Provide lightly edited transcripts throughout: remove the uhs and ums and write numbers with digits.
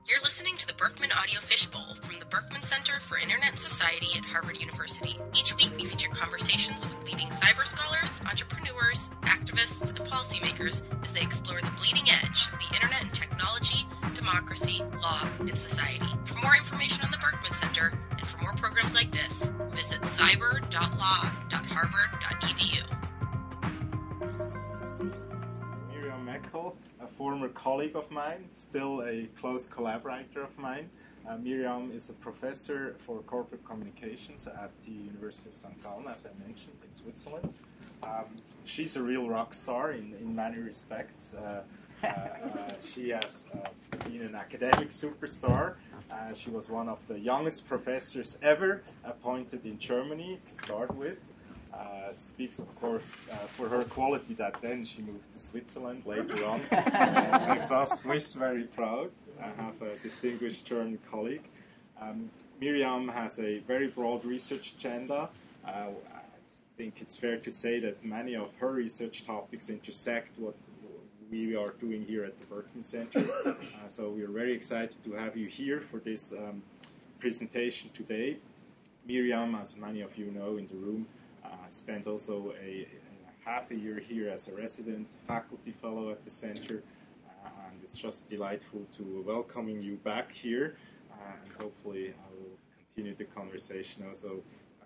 You're listening to the Berkman Audio Fishbowl from the Berkman Center for Internet and Society at Harvard University. Each week we feature conversations with leading cyber scholars, entrepreneurs, activists, and policymakers as they explore the bleeding edge of the internet and technology, democracy, law, and society. For more information on the Berkman Center and for more programs like this, visit cyber.law.harvard.edu. Miriam Meckel, a former colleague of mine, still a close collaborator of mine. Miriam is a professor for corporate communications at the University of St. Gallen, as I mentioned, in Switzerland. She's a real rock star in many respects. She has been an academic superstar. She was one of the youngest professors ever appointed in Germany to start with. Speaks, of course, for her quality that then she moved to Switzerland later on. Makes us Swiss very proud. I have a distinguished German colleague. Miriam has a very broad research agenda. I think it's fair to say that many of her research topics intersect what we are doing here at the Berkman Center. So we are very excited to have you here for this presentation today. Miriam, as many of you know in the room, spent also a half a year here as a resident faculty fellow at the center, and it's just delightful to welcoming you back here, and hopefully I will continue the conversation also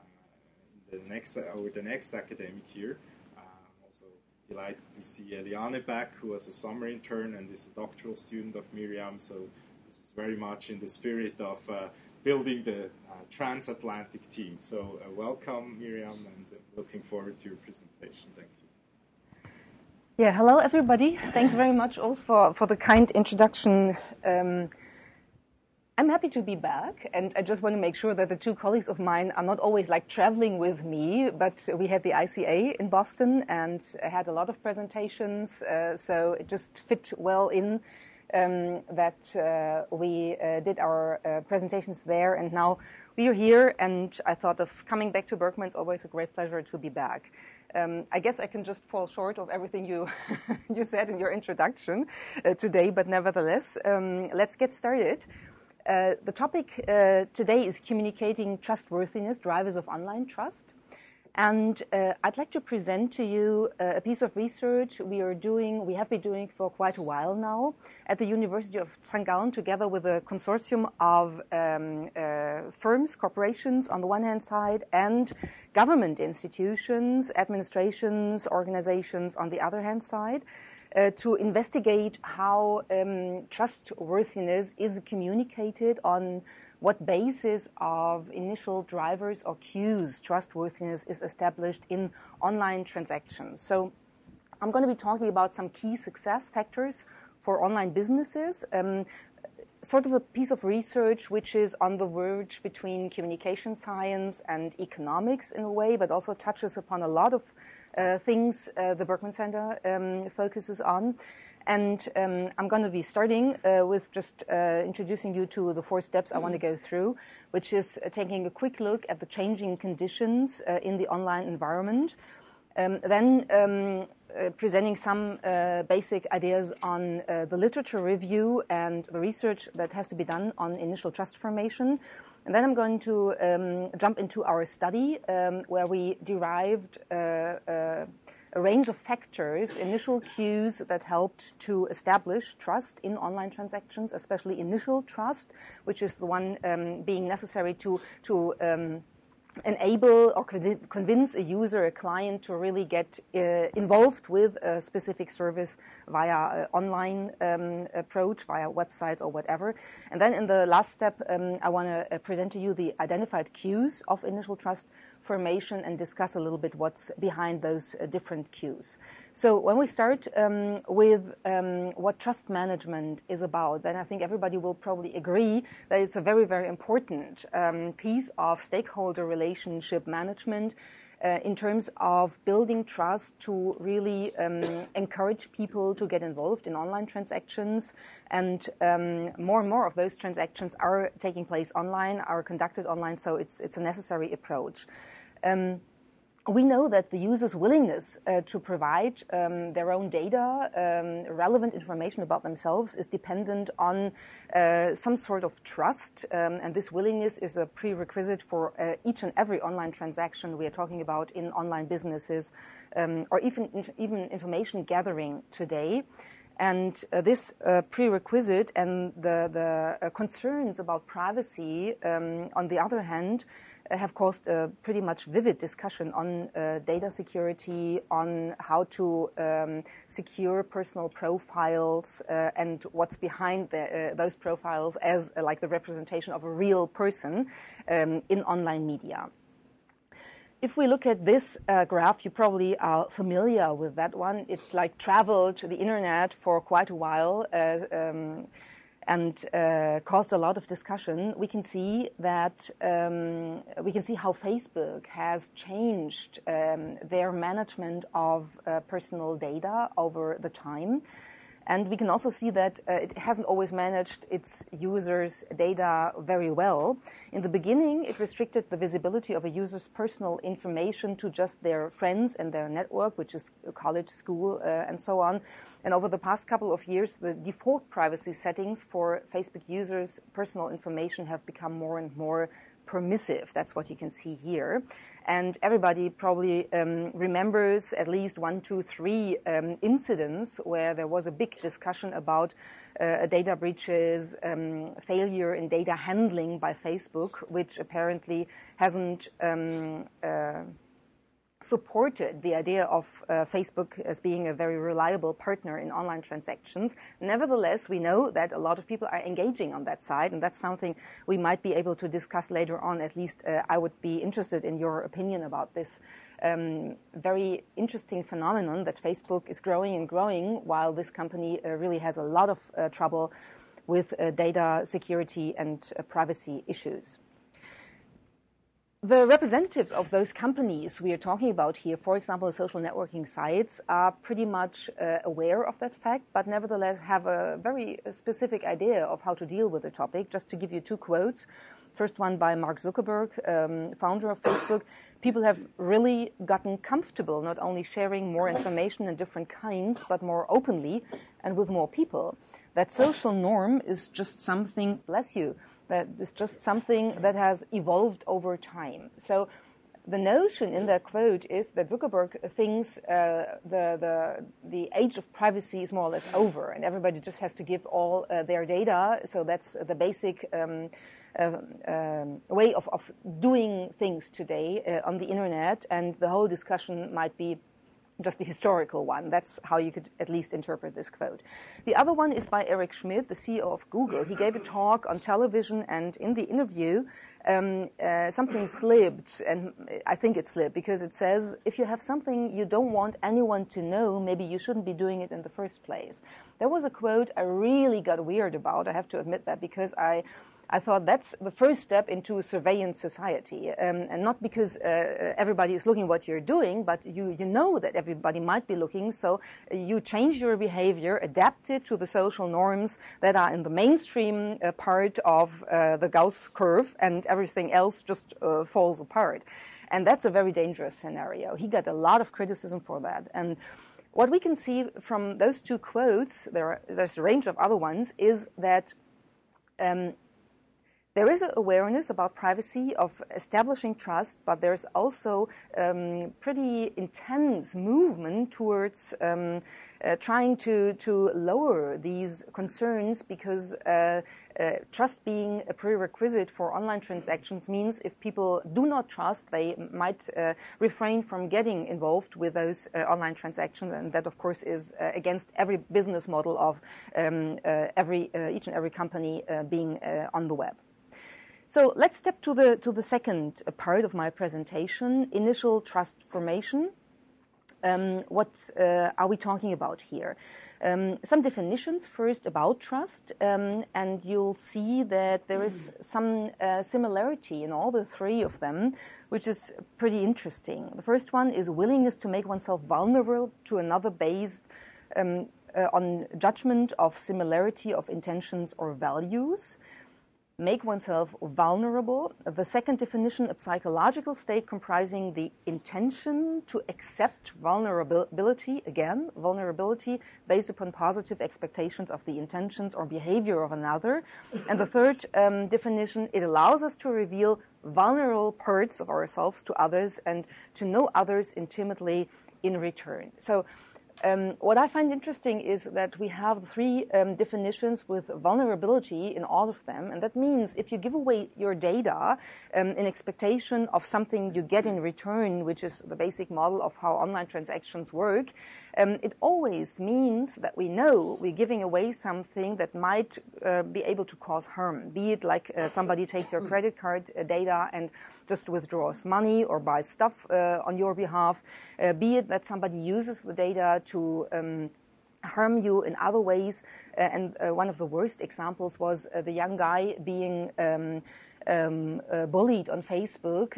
over the next academic year. I'm also delighted to see Eliane back, who was a summer intern and is a doctoral student of Miriam, so this is very much in the spirit of building the transatlantic team. So welcome, Miriam, and looking forward to your presentation. Thank you. Yeah, hello, everybody. Thanks very much also for the kind introduction. I'm happy to be back, and I just want to make sure that the two colleagues of mine are not always like traveling with me, but we had the ICA in Boston and had a lot of presentations, so it just fit well in that we did our presentations there, and now we are here, and I thought of coming back to Berkman. It's always a great pleasure to be back. I guess I can just fall short of everything you you said in your introduction today, but nevertheless, let's get started. The topic today is communicating trustworthiness, drivers of online trust. And I'd like to present to you a piece of research we have been doing for quite a while now at the University of St. Gallen, together with a consortium of firms, corporations on the one hand side, and government institutions, administrations, organizations on the other hand side, to investigate how trustworthiness is communicated, on what basis of initial drivers or cues trustworthiness is established in online transactions. So I'm going to be talking about some key success factors for online businesses, sort of a piece of research which is on the verge between communication science and economics in a way, but also touches upon a lot of things the Berkman Center focuses on. And I'm going to be starting with just introducing you to the 4 steps I want to go through, which is taking a quick look at the changing conditions in the online environment, then presenting some basic ideas on the literature review and the research that has to be done on initial trust formation. And then I'm going to jump into our study where we derived a range of factors, initial cues that helped to establish trust in online transactions, especially initial trust, which is the one being necessary to enable or convince a user, a client, to really get involved with a specific service via online approach, via websites or whatever. And then in the last step, I want to present to you the identified cues of initial trust formation and discuss a little bit what's behind those different cues. So when we start with what trust management is about, then I think everybody will probably agree that it's a very, very important piece of stakeholder relationship management in terms of building trust to really encourage people to get involved in online transactions. And more and more of those transactions are taking place online, are conducted online, so it's a necessary approach. we know that the user's willingness to provide their own data, relevant information about themselves, is dependent on some sort of trust, and this willingness is a prerequisite for each and every online transaction we are talking about in online businesses, or even information gathering today. And this prerequisite and the concerns about privacy, on the other hand, have caused a pretty much vivid discussion on data security, on how to secure personal profiles, and what's behind those profiles as like the representation of a real person in online media. If we look at this graph, you probably are familiar with that one. It's like traveled the internet for quite a while and caused a lot of discussion. We can see that we can see how Facebook has changed their management of personal data over the time. And we can also see that it hasn't always managed its users' data very well. In the beginning, it restricted the visibility of a user's personal information to just their friends and their network, which is college, school, and so on. And over the past couple of years, the default privacy settings for Facebook users' personal information have become more and more permissive. That's what you can see here. And everybody probably remembers at least 1, 2, 3 incidents where there was a big discussion about data breaches, failure in data handling by Facebook, which apparently hasn't supported the idea of Facebook as being a very reliable partner in online transactions. Nevertheless, we know that a lot of people are engaging on that side, and that's something we might be able to discuss later on. At least I would be interested in your opinion about this very interesting phenomenon that Facebook is growing and growing while this company really has a lot of trouble with data security and privacy issues. The representatives of those companies we are talking about here, for example, the social networking sites, are pretty much aware of that fact, but nevertheless have a very specific idea of how to deal with the topic. Just to give you 2 quotes. First one by Mark Zuckerberg, founder of Facebook. People have really gotten comfortable not only sharing more information in different kinds, but more openly and with more people. That social norm is just something, bless you, that is just something that has evolved over time. So the notion in that quote is that Zuckerberg thinks the age of privacy is more or less over, and everybody just has to give all their data. So that's the basic way of doing things today on the internet, and the whole discussion might be just a historical one. That's how you could at least interpret this quote. The other one is by Eric Schmidt, the CEO of Google. He gave a talk on television, and in the interview, something slipped, and I think it slipped because it says, if you have something you don't want anyone to know, maybe you shouldn't be doing it in the first place. There was a quote I really got weird about, I have to admit that, because I thought that's the first step into a surveillance society, and not because everybody is looking what you're doing, but you know that everybody might be looking, so you change your behavior, adapt it to the social norms that are in the mainstream part of the Gauss curve, and everything else just falls apart. And that's a very dangerous scenario. He got a lot of criticism for that. And what we can see from those 2 quotes, there's a range of other ones, is that there is an awareness about privacy, of establishing trust, but there's also pretty intense movement towards trying to lower these concerns, because trust being a prerequisite for online transactions means if people do not trust, they might refrain from getting involved with those online transactions, and that, of course, is against every business model of each and every company being on the web. So let's step to the second part of my presentation, initial trust formation. What are we talking about here? Some definitions first about trust, and you'll see that there is some similarity in all the 3 of them, which is pretty interesting. The first one is willingness to make oneself vulnerable to another based on judgment of similarity of intentions or values. make oneself vulnerable. The second definition, a psychological state comprising the intention to accept vulnerability, again, vulnerability based upon positive expectations of the intentions or behavior of another. And the third definition, it allows us to reveal vulnerable parts of ourselves to others and to know others intimately in return. So what I find interesting is that we have three definitions with vulnerability in all of them, and that means if you give away your data in expectation of something you get in return, which is the basic model of how online transactions work, it always means that we know we're giving away something that might be able to cause harm, be it like somebody takes your credit card data and just withdraws money or buys stuff on your behalf, be it that somebody uses the data to harm you in other ways. And one of the worst examples was the young guy being bullied on Facebook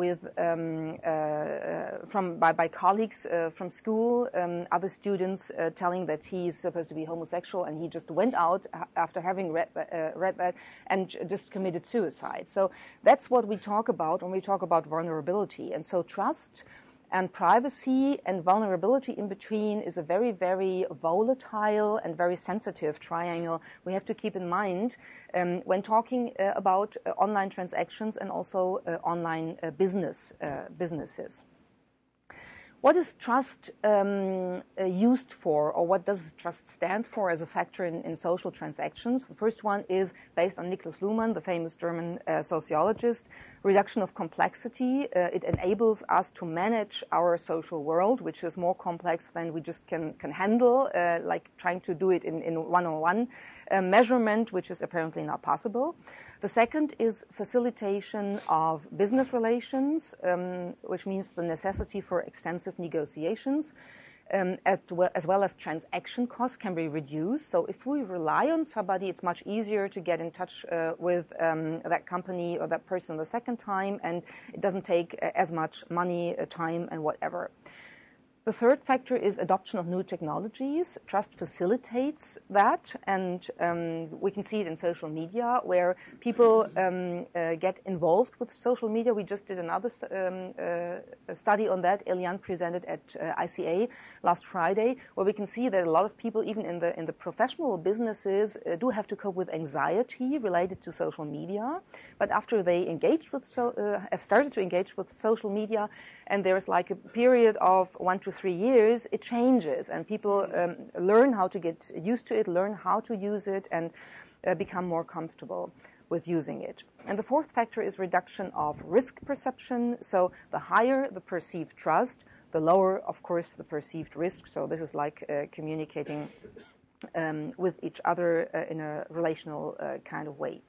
by colleagues from school, other students telling that he's supposed to be homosexual, and he just went out after having read that and just committed suicide. So that's what we talk about when we talk about vulnerability. And so trust and privacy and vulnerability in between is a very, very volatile and very sensitive triangle we have to keep in mind when talking about online transactions and also online businesses. What is trust used for, or what does trust stand for as a factor in social transactions? The first one is based on Niklas Luhmann, the famous German sociologist. Reduction of complexity. It enables us to manage our social world, which is more complex than we just can handle, like trying to do it in one-on-one measurement, which is apparently not possible. The second is facilitation of business relations, which means the necessity for extensive negotiations, as well as transaction costs can be reduced. So if we rely on somebody, it's much easier to get in touch with that company or that person the second time, and it doesn't take as much money, time, and whatever. The third factor is adoption of new technologies. Trust facilitates that, and we can see it in social media, where people get involved with social media. We just did another study on that. Eliane presented at ICA last Friday, where we can see that a lot of people, even in the professional businesses, do have to cope with anxiety related to social media. But after they engaged with have started to engage with social media, and there's like a period of 1 to 3 years, it changes, and people learn how to get used to it, learn how to use it, and become more comfortable with using it. And the fourth factor is reduction of risk perception. So the higher the perceived trust, the lower, of course, the perceived risk. So this is like communicating with each other in a relational kind of way.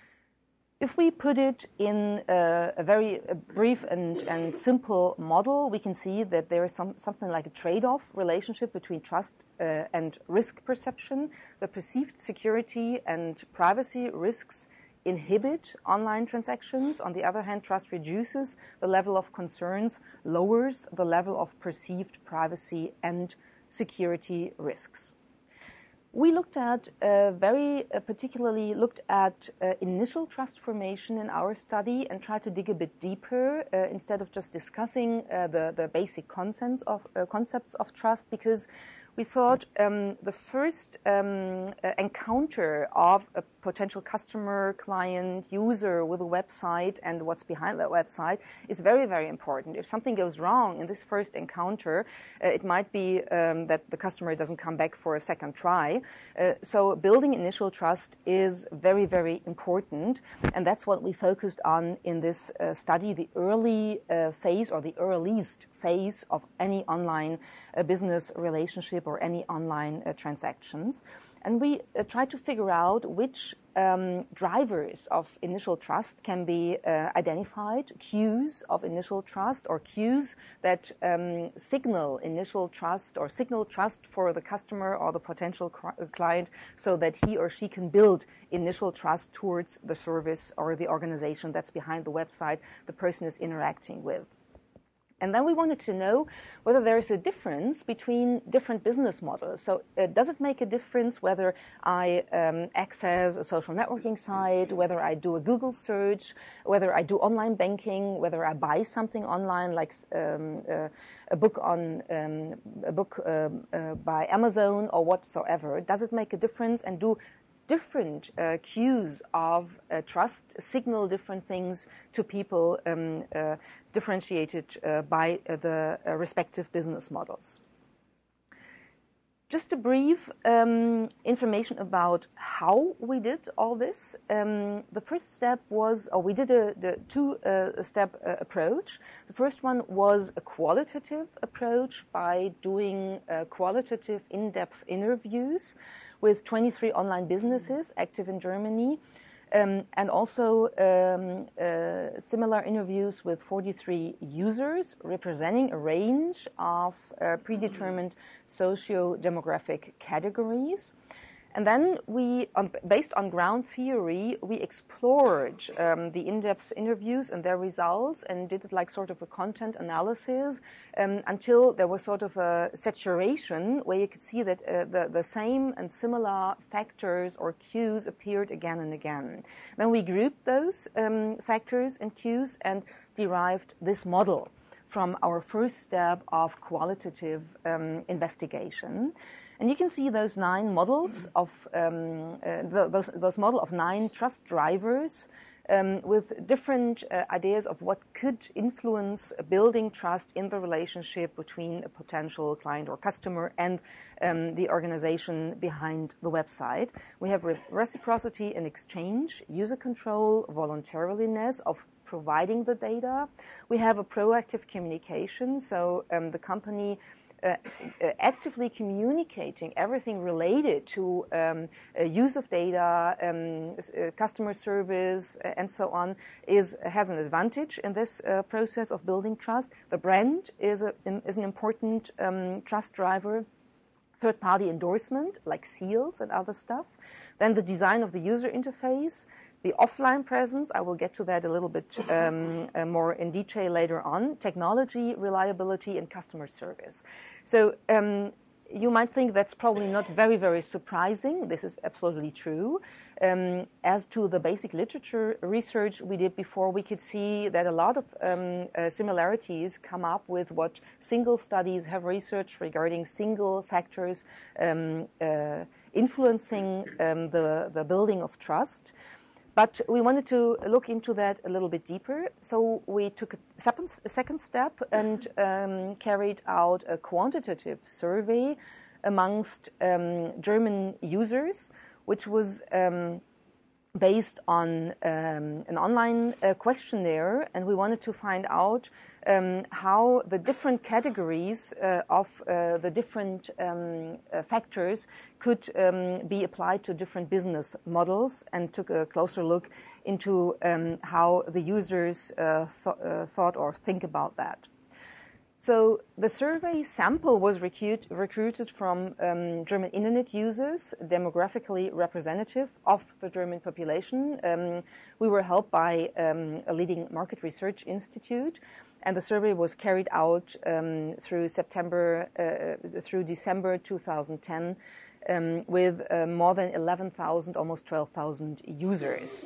If we put it in a very brief and simple model, we can see that there is something like a trade-off relationship between trust and risk perception. The perceived security and privacy risks inhibit online transactions. On the other hand, trust reduces the level of concerns, lowers the level of perceived privacy and security risks. We looked at, particularly looked at initial trust formation in our study and tried to dig a bit deeper instead of just discussing the basic concepts of trust, because we thought the first encounter of a potential customer, client, user with a website and what's behind that website is very, very important. If something goes wrong in this first encounter, it might be that the customer doesn't come back for a second try. So building initial trust is very, very important, and that's what we focused on in this study, the early phase or the earliest phase of any online business relationship or any online transactions. And we try to figure out which drivers of initial trust can be identified, cues of initial trust or cues that signal initial trust or signal trust for the customer or the potential client so that he or she can build initial trust towards the service or the organization that's behind the website the person is interacting with. And then we wanted to know whether there is a difference between different business models. So does it make a difference whether I access a social networking site, whether I do a Google search, whether I do online banking, whether I buy something online like a book by Amazon or whatsoever? Does it make a difference, and do different cues of trust signal different things to people, differentiated by the respective business models? Just a brief information about how we did all this. The first step was, we did the two-step approach. The first one was a qualitative approach by doing qualitative in-depth interviews with 23 online businesses active in Germany, and also similar interviews with 43 users representing a range of predetermined socio-demographic categories. And then we, based on ground theory, we explored the in-depth interviews and their results and did it like sort of a content analysis until there was sort of a saturation where you could see that the same and similar factors or cues appeared again and again. Then we grouped those factors and cues and derived this model from our first step of qualitative investigation. And you can see those 9 models of those model of 9 trust drivers with different ideas of what could influence building trust in the relationship between a potential client or customer and the organization behind the website. We have reciprocity and exchange, user control, voluntariness of providing the data. We have a proactive communication, so the company actively communicating everything related to use of data, customer service, and so on has an advantage in this process of building trust. The brand is an important trust driver. Third-party endorsement, like seals and other stuff. Then the design of the user interface. The offline presence, I will get to that a little bit more in detail later on. Technology, reliability, and customer service. So you might think that's probably not very, very surprising. This is absolutely true. As to the basic literature research we did before, we could see that a lot of similarities come up with what single studies have researched regarding single factors influencing the building of trust. But we wanted to look into that a little bit deeper. So we took a second step and carried out a quantitative survey amongst German users, which was based on an online questionnaire, and we wanted to find out how the different categories of the different factors could be applied to different business models, and took a closer look into how the users thought or think about that. So the survey sample was recruited from German internet users, demographically representative of the German population. We were helped by a leading market research institute, and the survey was carried out through December 2010 with more than 11,000, almost 12,000 users.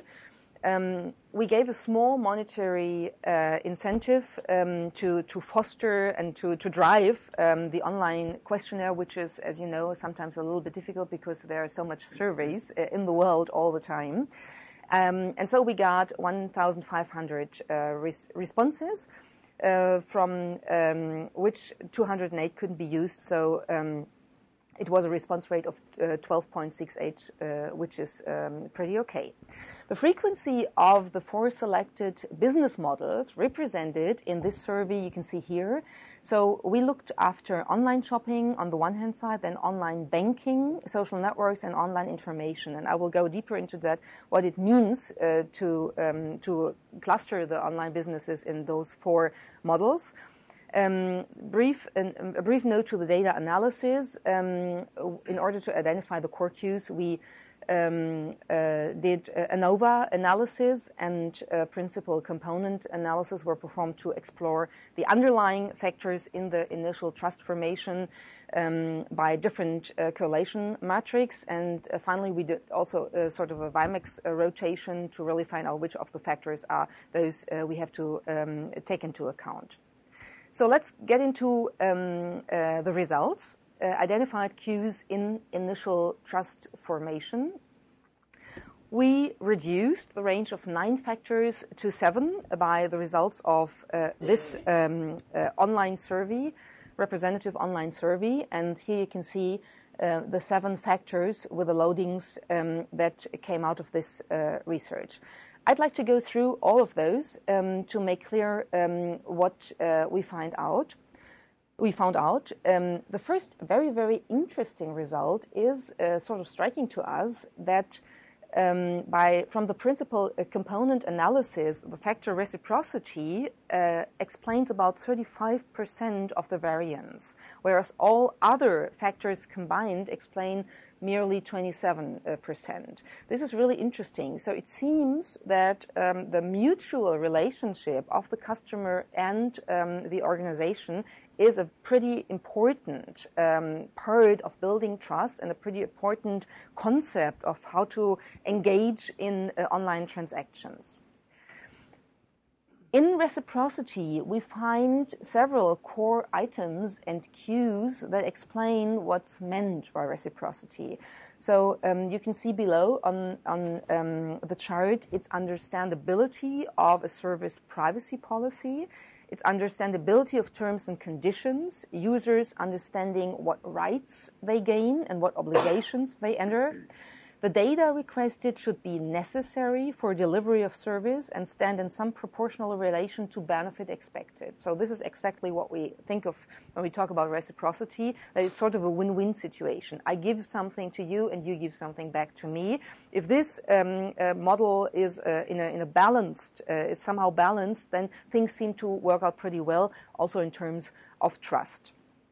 We gave a small monetary incentive to foster and to drive the online questionnaire, which is, as you know, sometimes a little bit difficult because there are so much surveys in the world all the time. And so we got 1,500 responses, from which 208 couldn't be used. So it was a response rate of 12.68, which is pretty okay. The frequency of the 4 selected business models represented in this survey you can see here. So we looked after online shopping on the one hand side, then online banking, social networks, and online information. And I will go deeper into that, what it means to cluster the online businesses in those 4 models. A brief note to the data analysis. In order to identify the core cues, we did ANOVA analysis, and principal component analysis were performed to explore the underlying factors in the initial trust formation by different correlation matrix. And finally, we did also sort of a Vimex rotation to really find out which of the factors are those we have to take into account. So let's get into the results. Identified cues in initial trust formation. We reduced the range of 9 factors to 7 by the results of this online survey, representative online survey. And here you can see the 7 factors with the loadings that came out of this research. I'd like to go through all of those to make clear what we found out. The first very, very interesting result is sort of striking to us that from the principal component analysis, the factor reciprocity explains about 35% of the variance, whereas all other factors combined explain merely 27%. This is really interesting. So it seems that the mutual relationship of the customer and the organization is a pretty important part of building trust and a pretty important concept of how to engage in online transactions. In reciprocity, we find several core items and cues that explain what's meant by reciprocity. So you can see below on the chart, it's understandability of a service privacy policy. It's understandability of terms and conditions, users understanding what rights they gain and what obligations they enter. The data requested should be necessary for delivery of service and stand in some proportional relation to benefit expected. So this is exactly what we think of when we talk about reciprocity, that it's sort of a win-win situation. I give something to you and you give something back to me. If this model is in a balanced, is somehow balanced, then things seem to work out pretty well, also in terms of trust.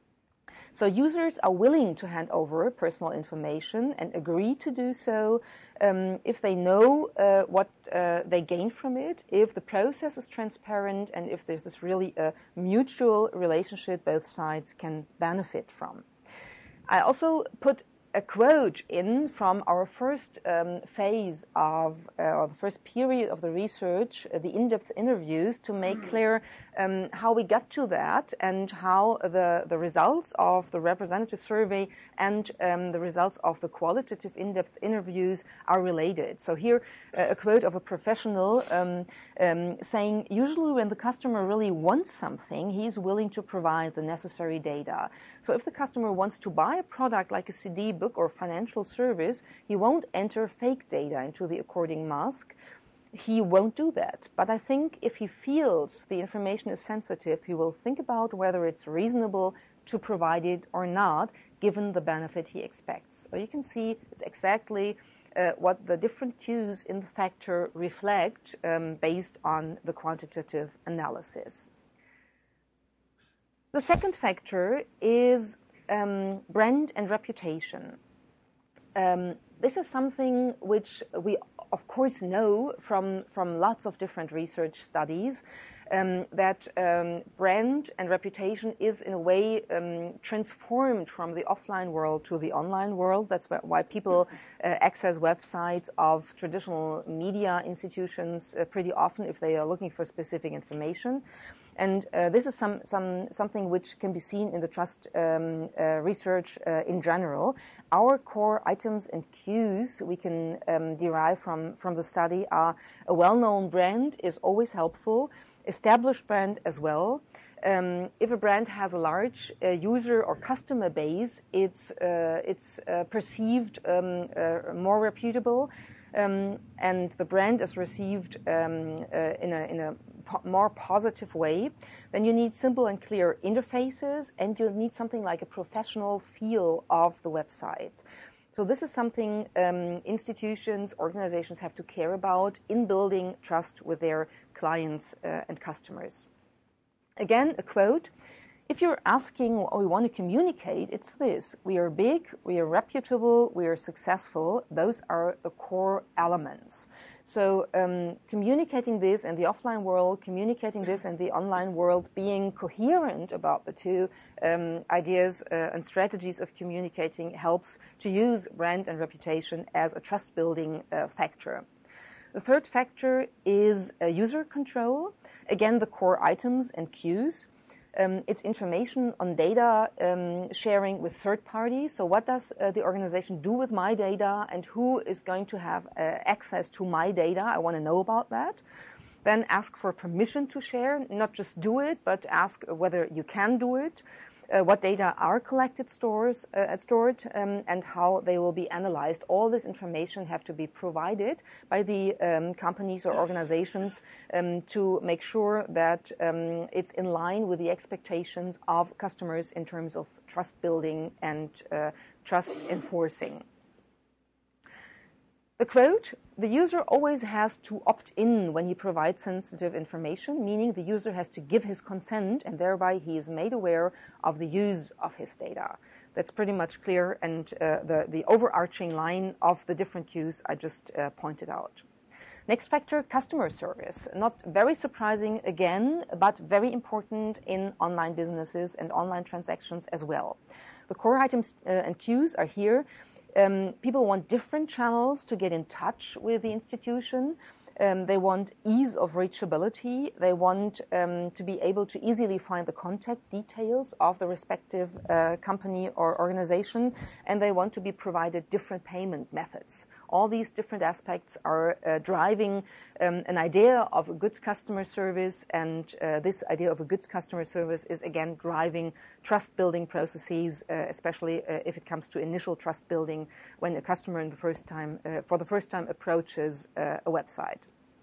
So users are willing to hand over personal information and agree to do so if they know what they gain from it, if the process is transparent, and if there's this really a mutual relationship both sides can benefit from. I also put a quote in from our first phase of, or the first period of the research, the in-depth interviews, to make clear how we got to that and how the results of the representative survey and the results of the qualitative in-depth interviews are related. So here, a quote of a professional saying, usually when the customer really wants something, he's willing to provide the necessary data. So if the customer wants to buy a product like a CD, book, or financial service, he won't enter fake data into the according mask. He won't do that. But I think if he feels the information is sensitive, he will think about whether it's reasonable to provide it or not, given the benefit he expects. So you can see it's exactly what the different cues in the factor reflect based on the quantitative analysis. The second factor is brand and reputation. This is something which we, of course, know from lots of different research studies, that brand and reputation is, in a way, transformed from the offline world to the online world. That's why people access websites of traditional media institutions pretty often if they are looking for specific information. And this is something which can be seen in the trust research in general. Our core items and cues we can derive from the study are: a well-known brand is always helpful, established brand as well. If a brand has a large user or customer base, it's perceived more reputable, and the brand is received in a more positive way. Then you need simple and clear interfaces, and you need something like a professional feel of the website. So this is something institutions, organizations have to care about in building trust with their clients and customers. Again, a quote: If you're asking what we want to communicate, it's this. We are big, we are reputable, we are successful. Those are the core elements. So communicating this in the offline world, communicating this in the online world, being coherent about the two ideas and strategies of communicating helps to use brand and reputation as a trust-building factor. The third factor is user control. Again, the core items and cues. It's information on data sharing with third parties. So what does the organization do with my data, and who is going to have access to my data? I want to know about that. Then ask for permission to share, not just do it, but ask whether you can do it. What data are collected, stored, and how they will be analyzed. All this information have to be provided by the companies or organizations to make sure that it's in line with the expectations of customers in terms of trust building and trust enforcing. The quote, the user always has to opt in when he provides sensitive information, meaning the user has to give his consent, and thereby he is made aware of the use of his data. That's pretty much clear, and the overarching line of the different cues I just pointed out. Next factor, customer service. Not very surprising again, but very important in online businesses and online transactions as well. The core items and cues are here. People want different channels to get in touch with the institution. They want ease of reachability. They want to be able to easily find the contact details of the respective company or organization, and they want to be provided different payment methods. All these different aspects are driving an idea of a good customer service, and this idea of a good customer service is again driving trust-building processes, especially if it comes to initial trust building when a customer for the first time approaches a website.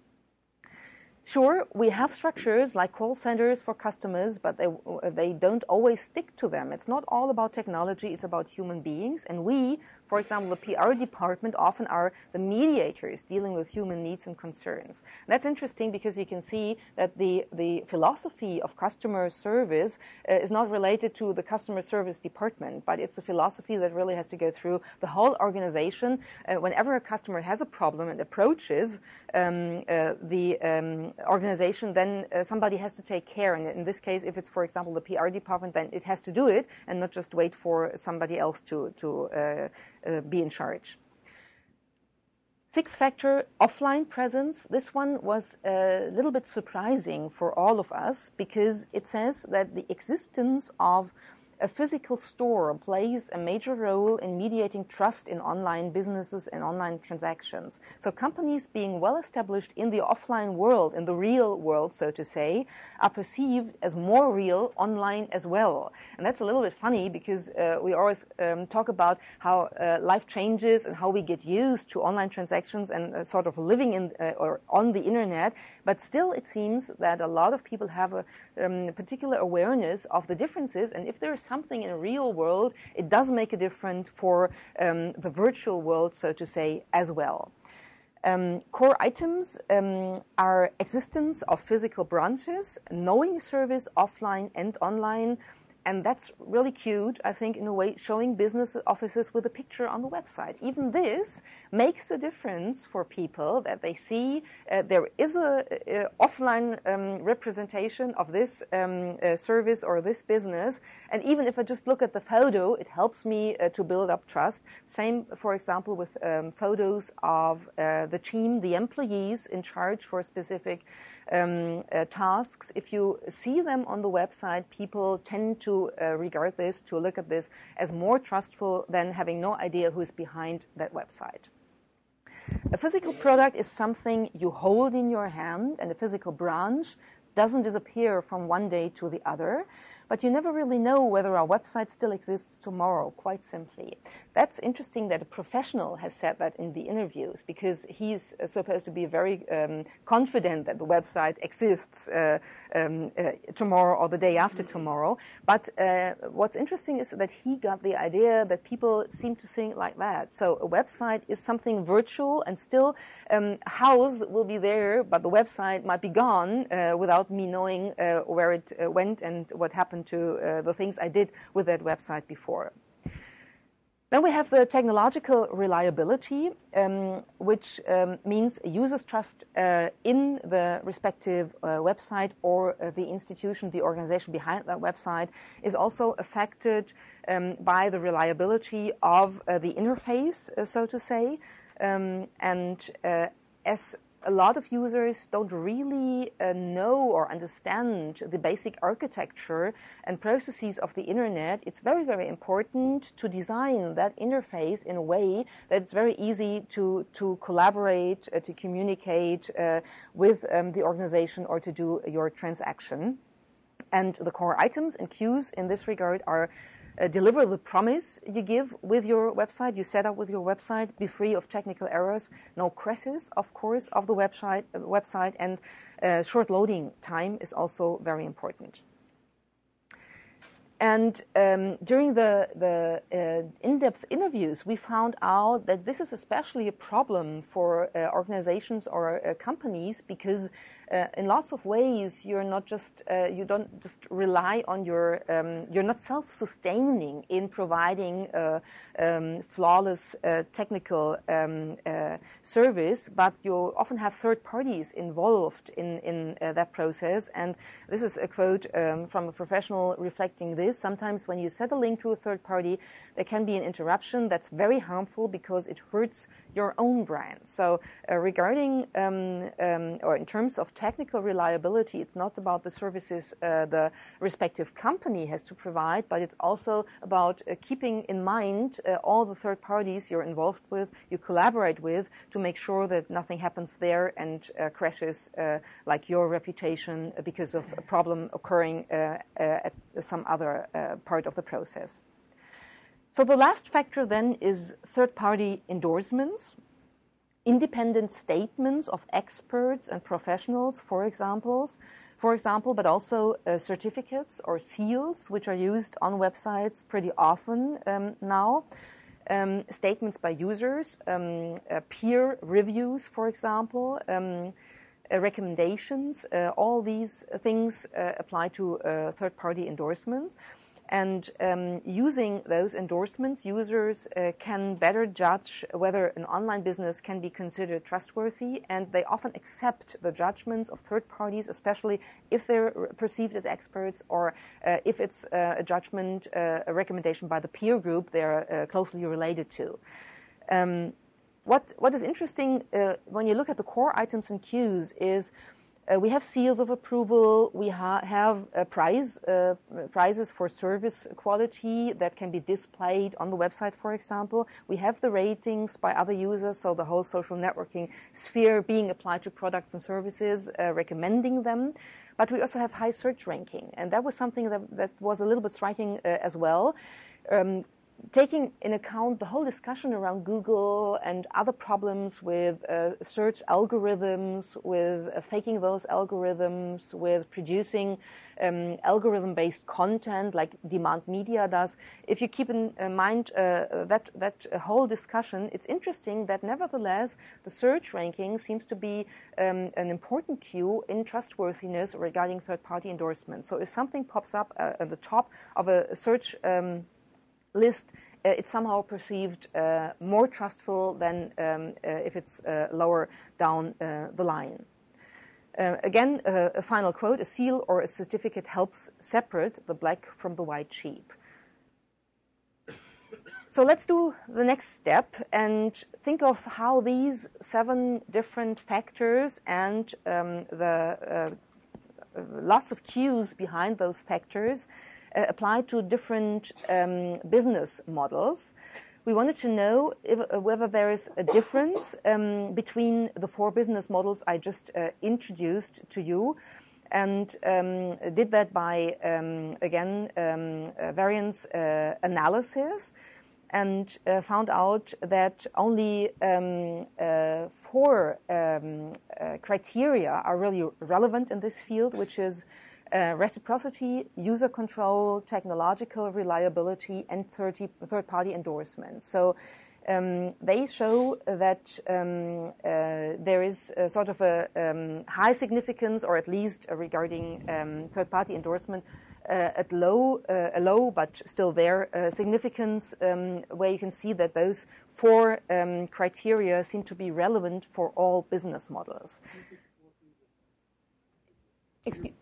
Sure, we have structures like call centers for customers, but they don't always stick to them. It's not all about technology, it's about human beings. And we, for example, the PR department, often are the mediators dealing with human needs and concerns. That's interesting because you can see that the philosophy of customer service is not related to the customer service department, but it's a philosophy that really has to go through the whole organization. Whenever a customer has a problem and approaches the organization, then somebody has to take care. And in this case, if it's, for example, the PR department, then it has to do it and not just wait for somebody else to be in charge. Sixth factor, offline presence. This one was a little bit surprising for all of us because it says that the existence of a physical store plays a major role in mediating trust in online businesses and online transactions. So companies being well established in the offline world, in the real world, so to say, are perceived as more real online as well. And that's a little bit funny because we always talk about how life changes and how we get used to online transactions and sort of living in or on the internet. But still, it seems that a lot of people have a particular awareness of the differences, and if there is something in a real world, it does make a difference for the virtual world, so to say, as well. Core items are existence of physical branches, knowing service offline and online, and that's really cute, I think, in a way, showing business offices with a picture on the website. Even this makes a difference for people that they see there is a offline representation of this service or this business. And even if I just look at the photo, it helps me to build up trust. Same, for example, with photos of the team, the employees in charge for specific tasks. If you see them on the website, people tend to regard this, to look at this as more trustful than having no idea who is behind that website. A physical product is something you hold in your hand, and a physical branch doesn't disappear from one day to the other. But you never really know whether our website still exists tomorrow, quite simply. That's interesting that a professional has said that in the interviews, because he's supposed to be very confident that the website exists tomorrow or the day after tomorrow. But what's interesting is that he got the idea that people seem to think like that. So a website is something virtual, and still house will be there, but the website might be gone without me knowing where it went and what happened attention to the things I did with that website before. Then we have the technological reliability, which means users' trust in the respective website or the institution, the organization behind that website is also affected by the reliability of the interface, so to say. As a lot of users don't really know or understand the basic architecture and processes of the internet, it's very, very important to design that interface in a way that it's very easy to collaborate, to communicate with the organization or to do your transaction. And the core items and queues in this regard are deliver the promise you give with your website, you set up with your website, be free of technical errors, no crashes, of course, of the website, and short loading time is also very important. And during the in-depth interviews, we found out that this is especially a problem for organizations or companies because in lots of ways you're not just you don't just rely on your you're not self-sustaining in providing flawless technical service, but you often have third parties involved in that process. And this is a quote from a professional reflecting this. Sometimes when you set a link to a third party, there can be an interruption that's very harmful because it hurts your own brand. So regarding or in terms of technical reliability, it's not about the services the respective company has to provide, but it's also about keeping in mind all the third parties you're involved with, you collaborate with, to make sure that nothing happens there and crashes like your reputation because of a problem occurring at some other part of the process. So the last factor then is third-party endorsements, independent statements of experts and professionals, for example, but also certificates or seals, which are used on websites pretty often now. Statements by users, peer reviews, for example, recommendations, all these things apply to third-party endorsements. And using those endorsements, users can better judge whether an online business can be considered trustworthy, and they often accept the judgments of third parties, especially if they're perceived as experts or if it's a judgment, a recommendation by the peer group they're closely related to. What is interesting when you look at the core items and queues is we have seals of approval, we have prizes for service quality that can be displayed on the website, for example. We have the ratings by other users, so the whole social networking sphere being applied to products and services, recommending them. But we also have high search ranking, and that was something that was a little bit striking as well. Taking in account the whole discussion around Google and other problems with search algorithms, with faking those algorithms, with producing algorithm-based content like Demand Media does, if you keep in mind that whole discussion, it's interesting that nevertheless the search ranking seems to be an important cue in trustworthiness regarding third-party endorsements. So if something pops up at the top of a search list, it's somehow perceived more trustful than if it's lower down the line. Again, a final quote, a seal or a certificate helps separate the black from the white sheep. So let's do the next step and think of how these 7 different factors and the lots of cues behind those factors apply to different business models. We wanted to know whether there is a difference between the 4 business models I just introduced to you, and did that by, variance analysis, and found out that only 4 criteria are really relevant in this field, which is reciprocity, user control, technological reliability, and third-party endorsements. So they show that there is a sort of a high significance, or at least regarding third-party endorsement, at a low but still there significance, where you can see that those 4 criteria seem to be relevant for all business models. Excuse.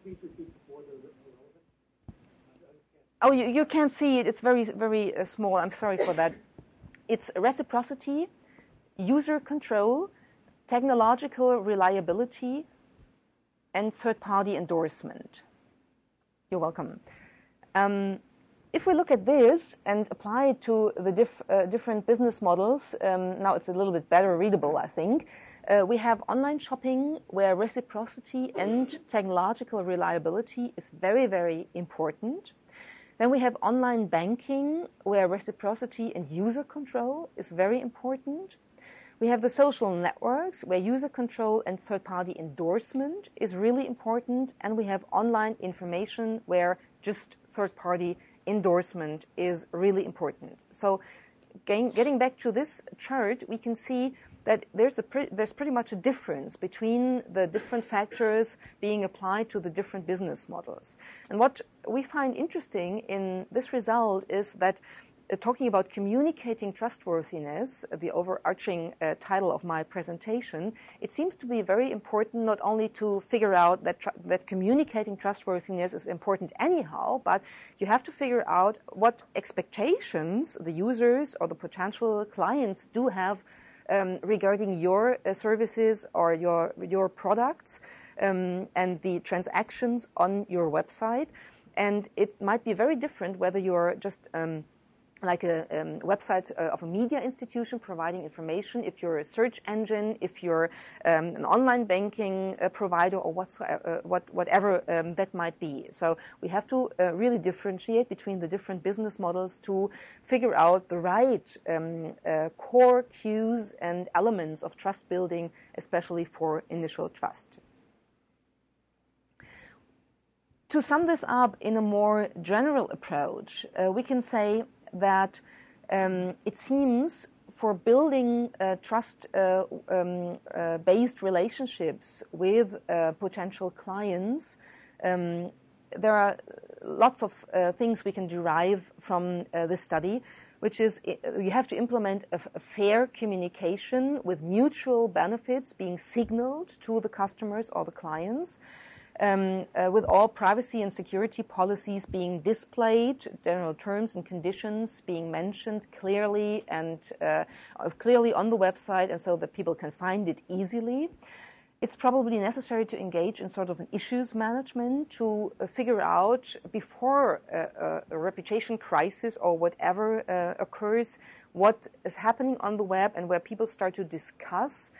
Oh, you can't see it. It's very, very small. I'm sorry for that. It's reciprocity, user control, technological reliability, and third-party endorsement. You're welcome. If we look at this and apply it to the different business models, now it's a little bit better readable, I think. We have online shopping, where reciprocity and technological reliability is very, very important. Then we have online banking, where reciprocity and user control is very important. We have the social networks, where user control and third-party endorsement is really important. And we have online information, where just third-party endorsement is really important. So getting back to this chart, we can see that there's pretty much a difference between the different factors being applied to the different business models. And what we find interesting in this result is that talking about communicating trustworthiness, the overarching title of my presentation, it seems to be very important not only to figure out that communicating trustworthiness is important anyhow, but you have to figure out what expectations the users or the potential clients do have regarding your services or your products and the transactions on your website. And it might be very different whether you're just like a website of a media institution providing information, if you're a search engine, if you're an online banking provider, or whatever that might be. So we have to really differentiate between the different business models to figure out the right core cues and elements of trust building, especially for initial trust. To sum this up in a more general approach, we can say that it seems for building trust-based relationships with potential clients, there are lots of things we can derive from this study, which is you have to implement a fair communication with mutual benefits being signaled to the customers or the clients. With all privacy and security policies being displayed, general terms and conditions being mentioned clearly and clearly on the website, and so that people can find it easily. It's probably necessary to engage in sort of an issues management to figure out before a reputation crisis or whatever occurs, what is happening on the web and where people start to discuss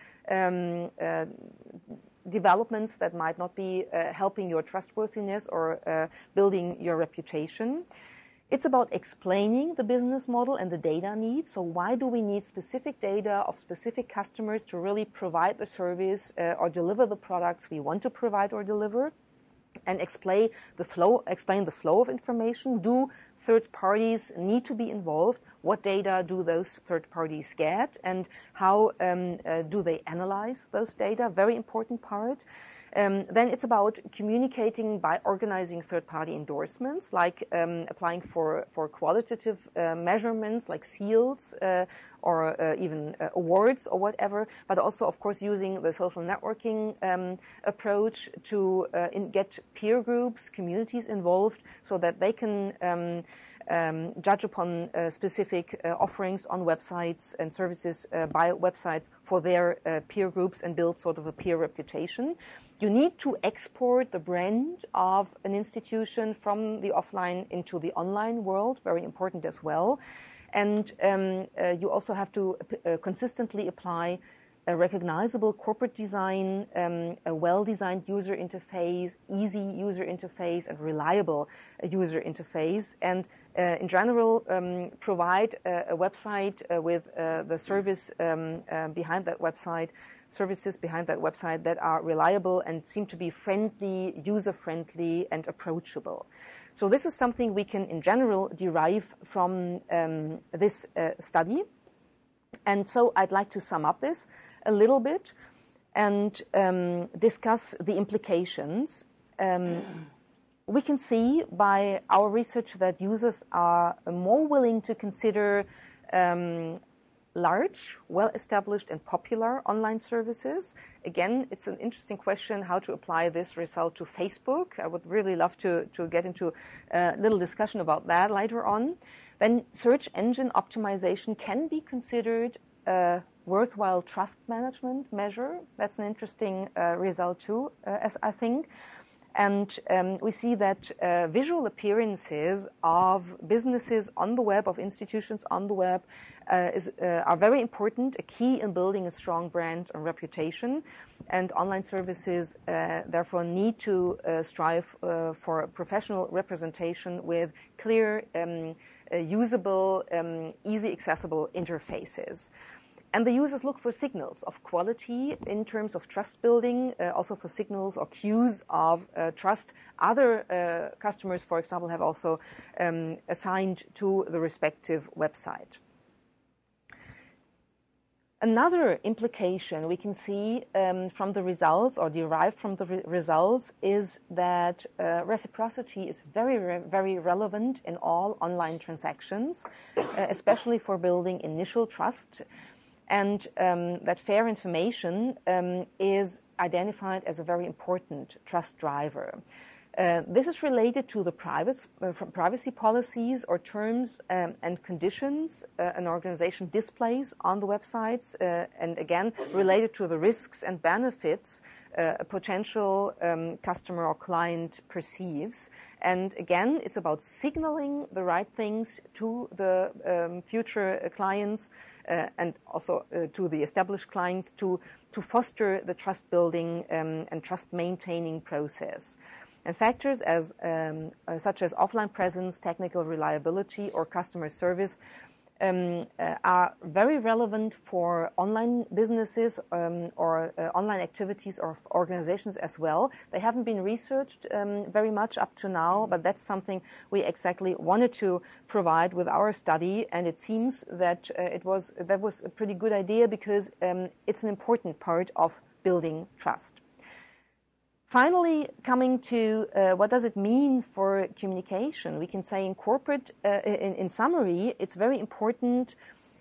developments that might not be helping your trustworthiness or building your reputation. It's about explaining the business model and the data needs. So why do we need specific data of specific customers to really provide the service or deliver the products we want to provide or deliver? And explain the flow of information. Do third parties need to be involved? What data do those third parties get? And how do they analyze those data? Very important part. Then it's about communicating by organizing third-party endorsements, like applying for qualitative measurements like seals or even awards or whatever, but also, of course, using the social networking approach to get peer groups, communities involved so that they can judge upon specific offerings on websites and services by websites for their peer groups and build sort of a peer reputation. You need to export the brand of an institution from the offline into the online world, very important as well. And you also have to consistently apply a recognizable corporate design, a well-designed user interface, easy user interface, and reliable user interface. And in general, provide a website with the service behind that website, services behind that website that are reliable and seem to be friendly, user-friendly, and approachable. So this is something we can, in general, derive from this study. And so I'd like to sum up this a little bit and discuss the implications. we can see by our research that users are more willing to consider large, well-established and popular online services. Again, it's an interesting question how to apply this result to Facebook. I would really love to get into a little discussion about that later on. Then search engine optimization can be considered a worthwhile trust management measure. That's an interesting result too, as I think. And we see that visual appearances of businesses on the web, of institutions on the web, are very important, a key in building a strong brand and reputation. And online services, therefore, need to strive for professional representation with clear, usable, easy accessible interfaces. And the users look for signals of quality in terms of trust building, also for signals or cues of trust. Other customers, for example, have also assigned to the respective website. Another implication we can see from the results or derived from the results is that reciprocity is very, very relevant in all online transactions, especially for building initial trust. And that fair information is identified as a very important trust driver. This is related to the privacy policies or terms and conditions an organization displays on the websites, and again, related to the risks and benefits a potential customer or client perceives. And again, it's about signaling the right things to the future clients and also to the established clients to foster the trust building and trust maintaining process. And factors such as offline presence, technical reliability, or customer service are very relevant for online businesses or online activities or organizations as well. They haven't been researched very much up to now, but that's something we exactly wanted to provide with our study, and it seems that that was a pretty good idea because it's an important part of building trust. Finally, coming to what does it mean for communication? We can say in corporate, in summary, it's very important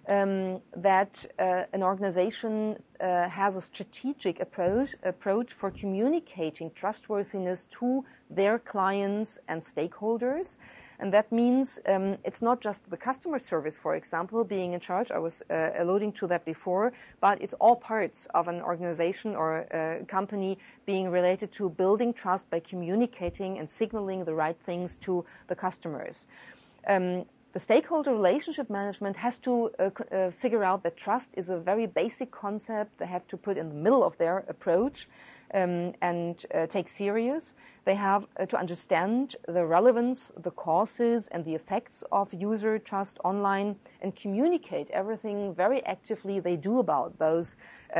that an organization has a strategic approach for communicating trustworthiness to their clients and stakeholders. And that means it's not just the customer service, for example, being in charge. I was alluding to that before, but it's all parts of an organization or a company being related to building trust by communicating and signaling the right things to the customers. The stakeholder relationship management has to figure out that trust is a very basic concept they have to put in the middle of their approach and take serious. They have to understand the relevance, the causes, and the effects of user trust online and communicate everything very actively they do about those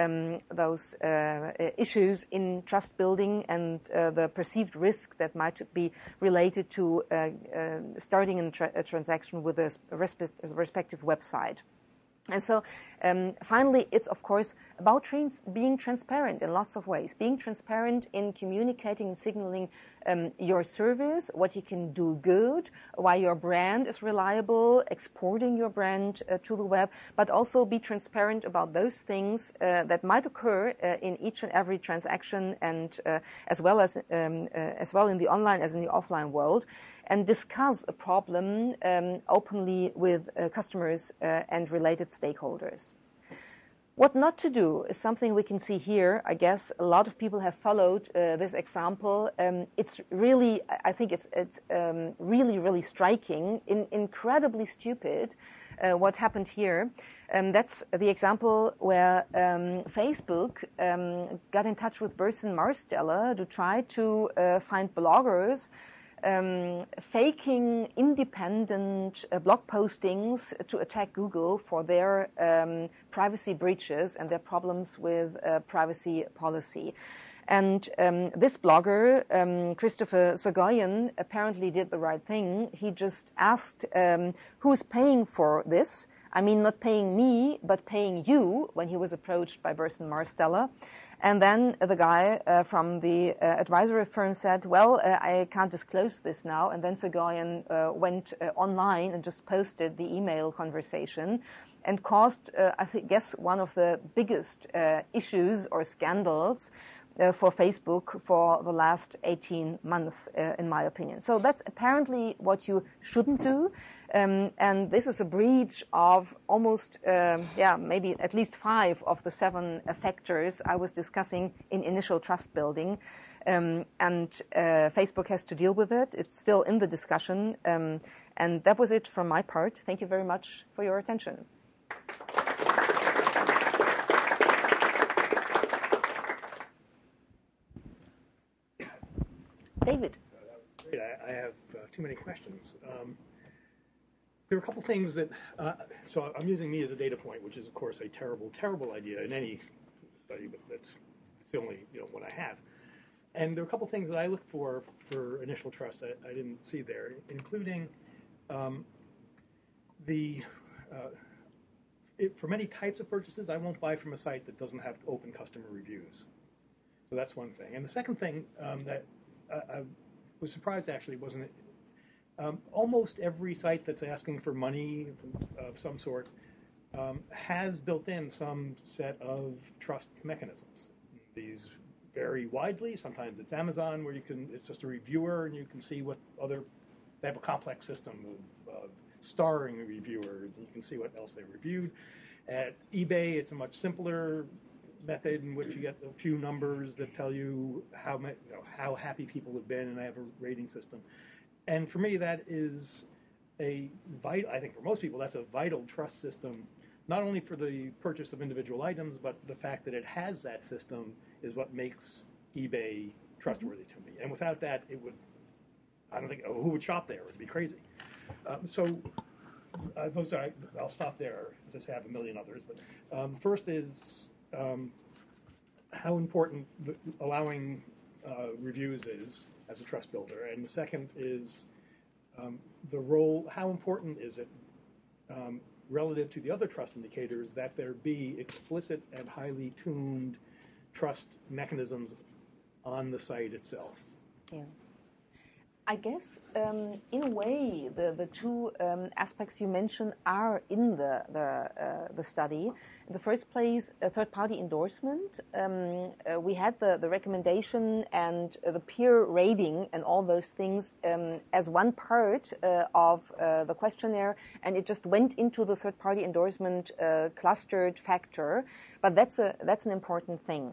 issues in trust building and the perceived risk that might be related to starting a transaction with a respective website. And so, finally, it's, of course, about being transparent in lots of ways. Being transparent in communicating and signaling your service, what you can do good, why your brand is reliable, exporting your brand to the web, but also be transparent about those things that might occur in each and every transaction, and as well in the online as in the offline world, and discuss a problem openly with customers and related stakeholders. What not to do is something we can see here. I guess a lot of people have followed this example. It's really, I think it's really, really striking, incredibly stupid what happened here. That's the example where Facebook got in touch with Burson Marsteller to try to find bloggers faking independent blog postings to attack Google for their privacy breaches and their problems with privacy policy. And this blogger, Christopher Soghoian, apparently did the right thing. He just asked who's paying for this. I mean, not paying me, but paying you, when he was approached by Burson Marsteller. And then the guy from the advisory firm said, well, I can't disclose this now. And then Soghoian went online and just posted the email conversation and caused, guess, one of the biggest issues or scandals for Facebook for the last 18 months, in my opinion. So that's apparently what you shouldn't do. And this is a breach of almost, maybe at least 5 of the 7 factors I was discussing in initial trust building. And Facebook has to deal with it. It's still in the discussion. And that was it from my part. Thank you very much for your attention. David. Great. I have too many questions. There are a couple things that, so I'm using me as a data point, which is, of course, a terrible, terrible idea in any study, but that's the only one I have. And there are a couple things that I look for initial trust that I didn't see there, including for many types of purchases, I won't buy from a site that doesn't have open customer reviews. So that's one thing. And the second thing that I was surprised, actually, wasn't it? Almost every site that's asking for money of some sort has built in some set of trust mechanisms. These vary widely. Sometimes it's Amazon, where it's just a reviewer, and you can see what they have a complex system of starring reviewers, and you can see what else they reviewed. At eBay, it's a much simpler method in which you get a few numbers that tell you how happy people have been, and I have a rating system. And for me, that is I think for most people, that's a vital trust system, not only for the purchase of individual items, but the fact that it has that system is what makes eBay trustworthy to me. And without that, I don't think, who would shop there? It would be crazy. I'll stop there. As I say, I have a million others. But first is how important allowing reviews is as a trust builder. And the second is the role, how important is it relative to the other trust indicators that there be explicit and highly tuned trust mechanisms on the site itself? Yeah. I guess, in a way, the two aspects you mentioned are in the study. In the first place, a third-party endorsement. We had the recommendation and the peer rating and all those things as one part of the questionnaire, and it just went into the third-party endorsement clustered factor. But that's an important thing.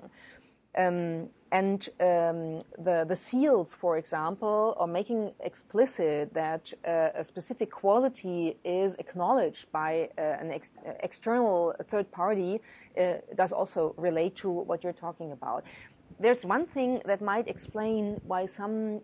The seals, for example, are making explicit that a specific quality is acknowledged by an external third party does also relate to what you're talking about. There's one thing that might explain why some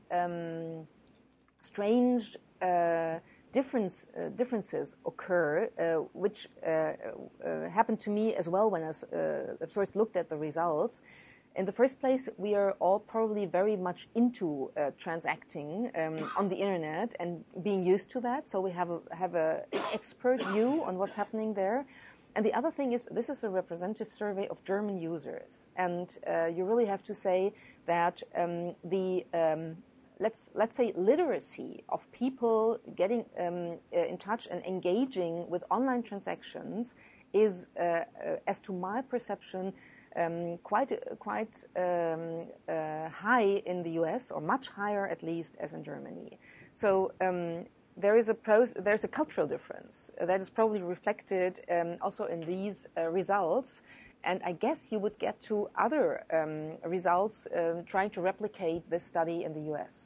strange differences occur, which happened to me as well when I first looked at the results. In the first place, we are all probably very much into transacting on the internet and being used to that. So we have an expert view on what's happening there. And the other thing is, this is a representative survey of German users, and you really have to say that let's say literacy of people getting in touch and engaging with online transactions is, as to my perception, quite high in the US, or much higher at least as in Germany. So there's a cultural difference that is probably reflected also in these results. And I guess you would get to other results trying to replicate this study in the US.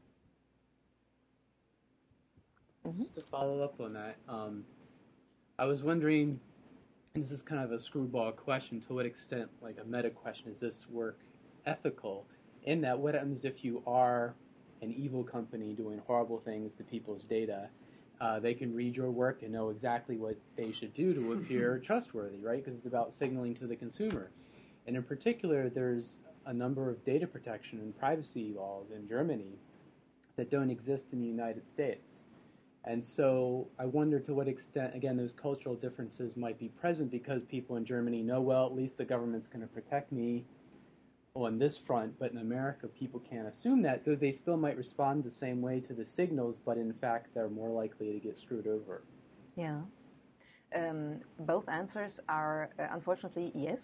Just to follow up on that, I was wondering, and this is kind of a screwball question, to what extent, like a meta question, is this work ethical? In that, what happens if you are an evil company doing horrible things to people's data? They can read your work and know exactly what they should do to appear trustworthy, right? Because it's about signaling to the consumer. And in particular, there's a number of data protection and privacy laws in Germany that don't exist in the United States. And so I wonder to what extent, again, those cultural differences might be present because people in Germany know, well, at least the government's going to protect me, on this front, but in America people can't assume that, though they still might respond the same way to the signals, but in fact they're more likely to get screwed over. Yeah. Both answers are unfortunately yes.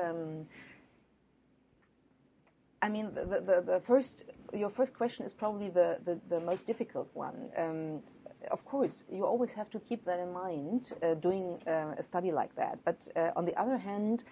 I mean, your first question is probably the most difficult one. Of course, you always have to keep that in mind doing a study like that. But on the other hand,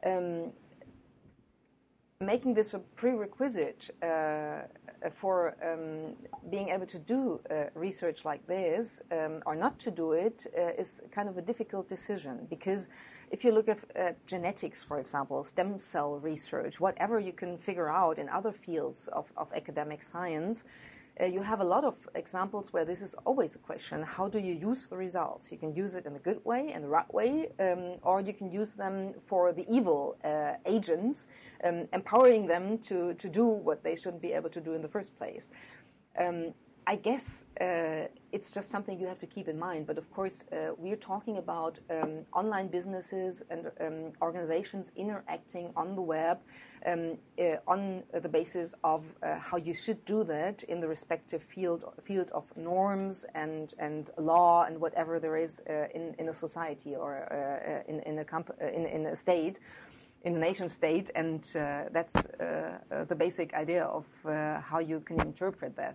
making this a prerequisite for being able to do research like this or not to do it is kind of a difficult decision, because if you look at genetics, for example, stem cell research, whatever you can figure out in other fields of academic science, you have a lot of examples where this is always a question. How do you use the results? You can use it in a good way, in the right way, or you can use them for the evil agents, empowering them to do what they shouldn't be able to do in the first place. I guess it's just something you have to keep in mind. But of course, we're talking about online businesses and organizations interacting on the web on the basis of how you should do that in the respective field of norms and law and whatever there is in a society or in a state, in a nation state, and that's the basic idea of how you can interpret that.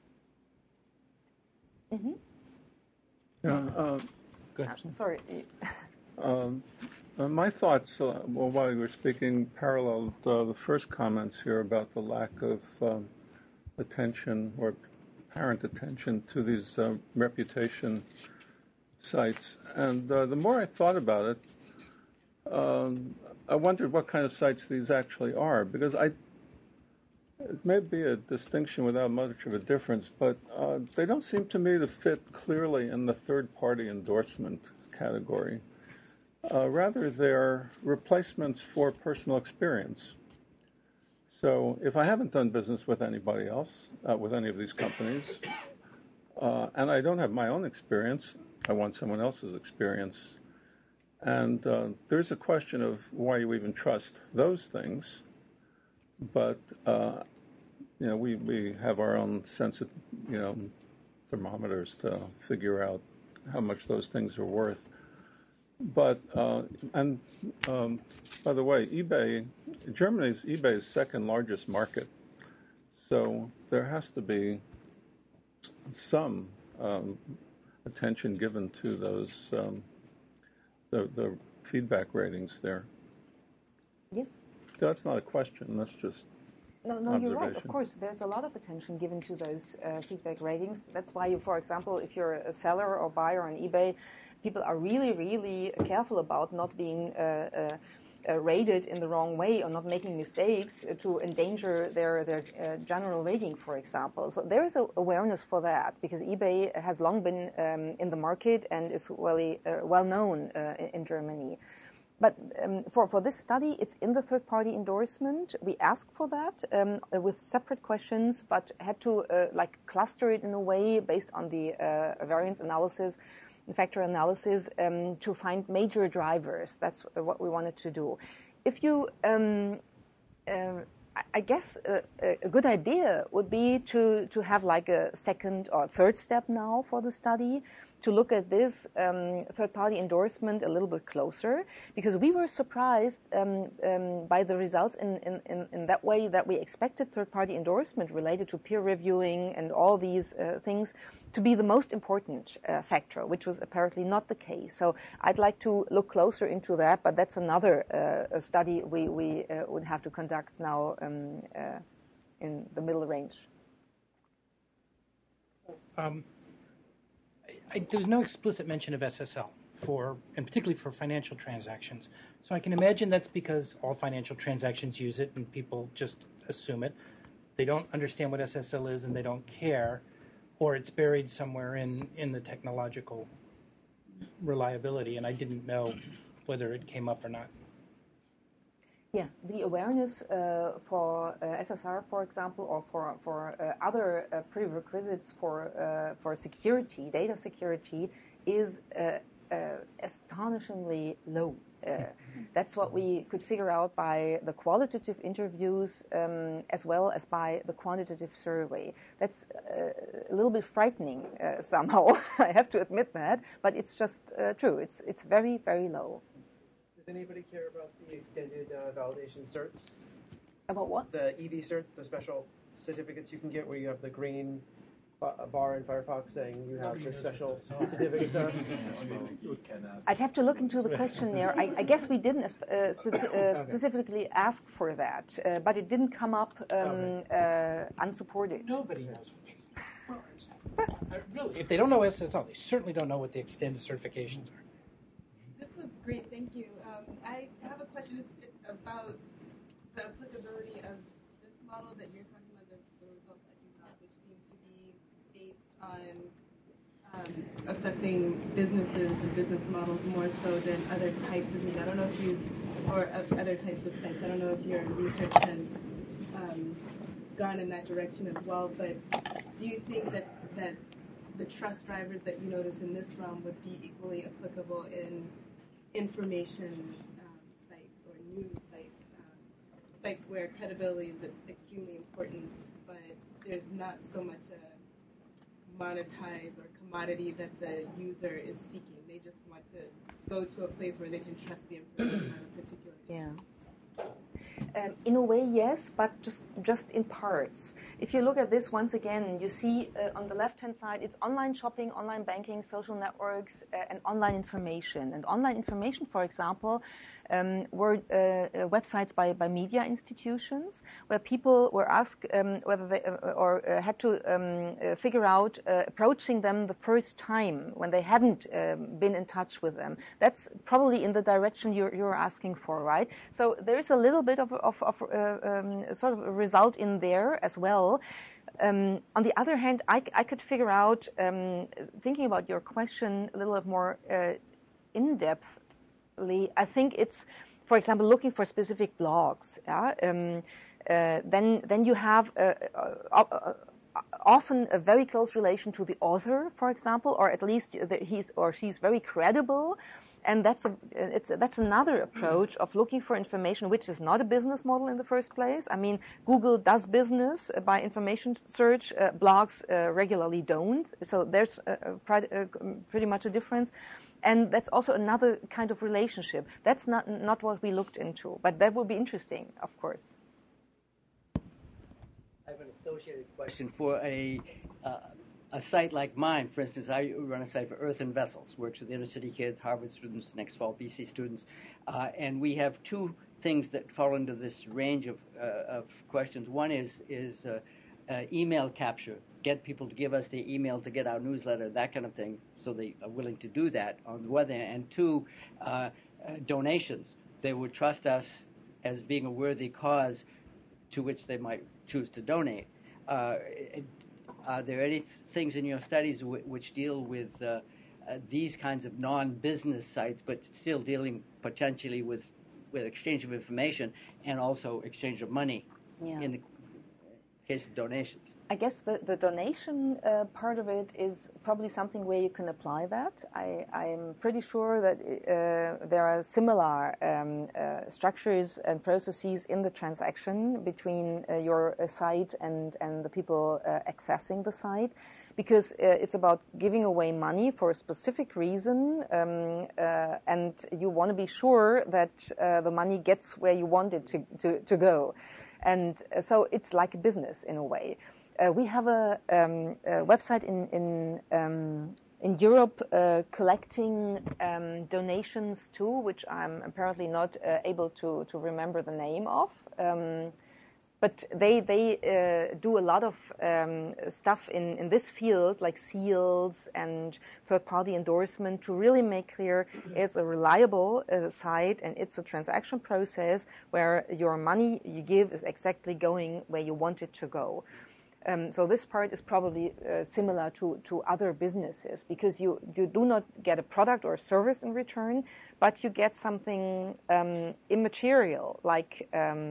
Mm-hmm. Yeah. Good. Sorry. My thoughts, while you were speaking, paralleled the first comments here about the lack of attention or apparent attention to these reputation sites. And the more I thought about it, I wondered what kind of sites these actually are, because it may be a distinction without much of a difference, but they don't seem to me to fit clearly in the third-party endorsement category. Rather, they're replacements for personal experience. So if I haven't done business with anybody else, with any of these companies, and I don't have my own experience, I want someone else's experience. And there's a question of why you even trust those things. But, we have our own sense of, thermometers to figure out how much those things are worth. But, by the way, Germany's eBay's second largest market. So there has to be some attention given to those, the feedback ratings there. Yes. That's not a question. That's just No, you're right. Of course, there's a lot of attention given to those feedback ratings. That's why for example, if you're a seller or buyer on eBay, people are really, really careful about not being rated in the wrong way or not making mistakes to endanger their general rating, for example. So there is awareness for that, because eBay has long been in the market and is really well known in Germany. But for this study, it's in the third-party endorsement. We asked for that with separate questions, but had to cluster it in a way based on the variance analysis, factor analysis, to find major drivers. That's what we wanted to do. If you, I guess a good idea would be to have like a second or third step now for the study, to look at this third-party endorsement a little bit closer, because we were surprised by the results in that way that we expected third-party endorsement related to peer reviewing and all these things to be the most important factor, which was apparently not the case. So I'd like to look closer into that, but that's another study we would have to conduct now in the middle range. There's no explicit mention of SSL and particularly for financial transactions. So I can imagine that's because all financial transactions use it and people just assume it. They don't understand what SSL is and they don't care, or it's buried somewhere in the technological reliability, and I didn't know whether it came up or not. Yeah, the awareness for SSR, for example, or for other prerequisites for security, data security, is astonishingly low. That's what we could figure out by the qualitative interviews as well as by the quantitative survey. That's a little bit frightening somehow, I have to admit that, but it's just true. It's very, very low. Does anybody care about the extended validation certs? About what? The EV certs, the special certificates you can get where you have the green bar in Firefox saying you have the special certificates are. I'd have to look into the questionnaire. I guess we didn't specifically ask for that, but it didn't come up unsupported. Nobody knows what these are. Really, if they don't know SSL, they certainly don't know what the extended certifications are. This was great, thank you. I have a question about the applicability of this model that you're talking about, the results that you got, which seem to be based on assessing businesses and business models more so than other types of media. I don't know if you, or other types of sites, I don't know if your research has gone in that direction as well, but do you think that the trust drivers that you notice in this realm would be equally applicable in information sites or news sites, sites where credibility is extremely important, but there's not so much a monetized or commodity that the user is seeking. They just want to go to a place where they can trust the information on a particular issue. Yeah. In a way, yes, but just in parts. If you look at this once again, you see on the left-hand side, it's online shopping, online banking, social networks, and online information. And online information, for example, were websites by media institutions where people were asked whether they had to figure out approaching them the first time when they hadn't been in touch with them. That's probably in the direction you're asking for, right? So there is a little bit of sort of a result in there as well. On the other hand, I could figure out, thinking about your question a little bit more in-depthly, I think it's, for example, looking for specific blogs. Yeah? Then you have often a very close relation to the author, for example, or at least he's or she's very credible. And that's another approach of looking for information, which is not a business model in the first place. I mean, Google does business by information search. Blogs regularly don't. So there's pretty much a difference. And that's also another kind of relationship. That's not what we looked into, but that would be interesting, of course. I have an associated question for a site like mine. For instance, I run a site for Earth and Vessels, works with inner city kids, Harvard students, next fall BC students, and we have two things that fall into this range of questions. One is email capture, get people to give us their email to get our newsletter, that kind of thing, so they are willing to do that on the one hand. And two, donations. They would trust us as being a worthy cause to which they might choose to donate. Are there any things in your studies which deal with these kinds of non-business sites, but still dealing potentially with exchange of information and also exchange of money in the case of donations? I guess the donation part of it is probably something where you can apply that. I'm pretty sure that there are similar structures and processes in the transaction between your site and the people accessing the site, because it's about giving away money for a specific reason, and you want to be sure that the money gets where you want it to go. And so it's like a business in a way. We have a website in Europe collecting donations too, which I'm apparently not able to remember the name of. But they do a lot of stuff in this field, like seals and third-party endorsement, to really make clear it's a reliable site and it's a transaction process where your money you give is exactly going where you want it to go. So this part is probably similar to other businesses, because you do not get a product or a service in return, but you get something immaterial, like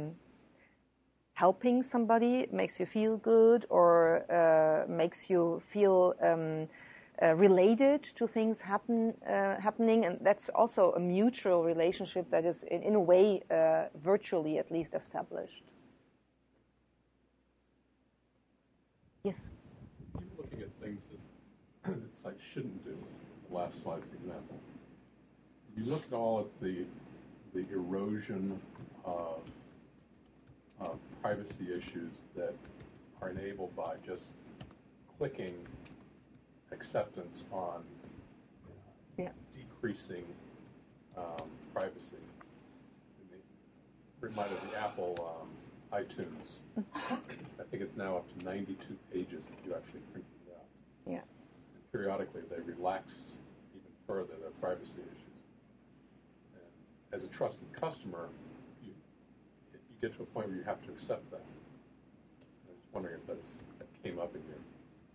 helping somebody makes you feel good, or makes you feel related to things happening, and that's also a mutual relationship that is, in a way, virtually at least established. Yes? You're looking at things that sites shouldn't do. The last slide, for example. You look at all of the erosion of privacy issues that are enabled by just clicking acceptance on decreasing privacy. Reminded the Apple iTunes. I think it's now up to 92 pages if you actually print it out. Yeah. And periodically they relax even further their privacy issues. And as a trusted customer, you get to a point where you have to accept that. I was wondering if that came up in here.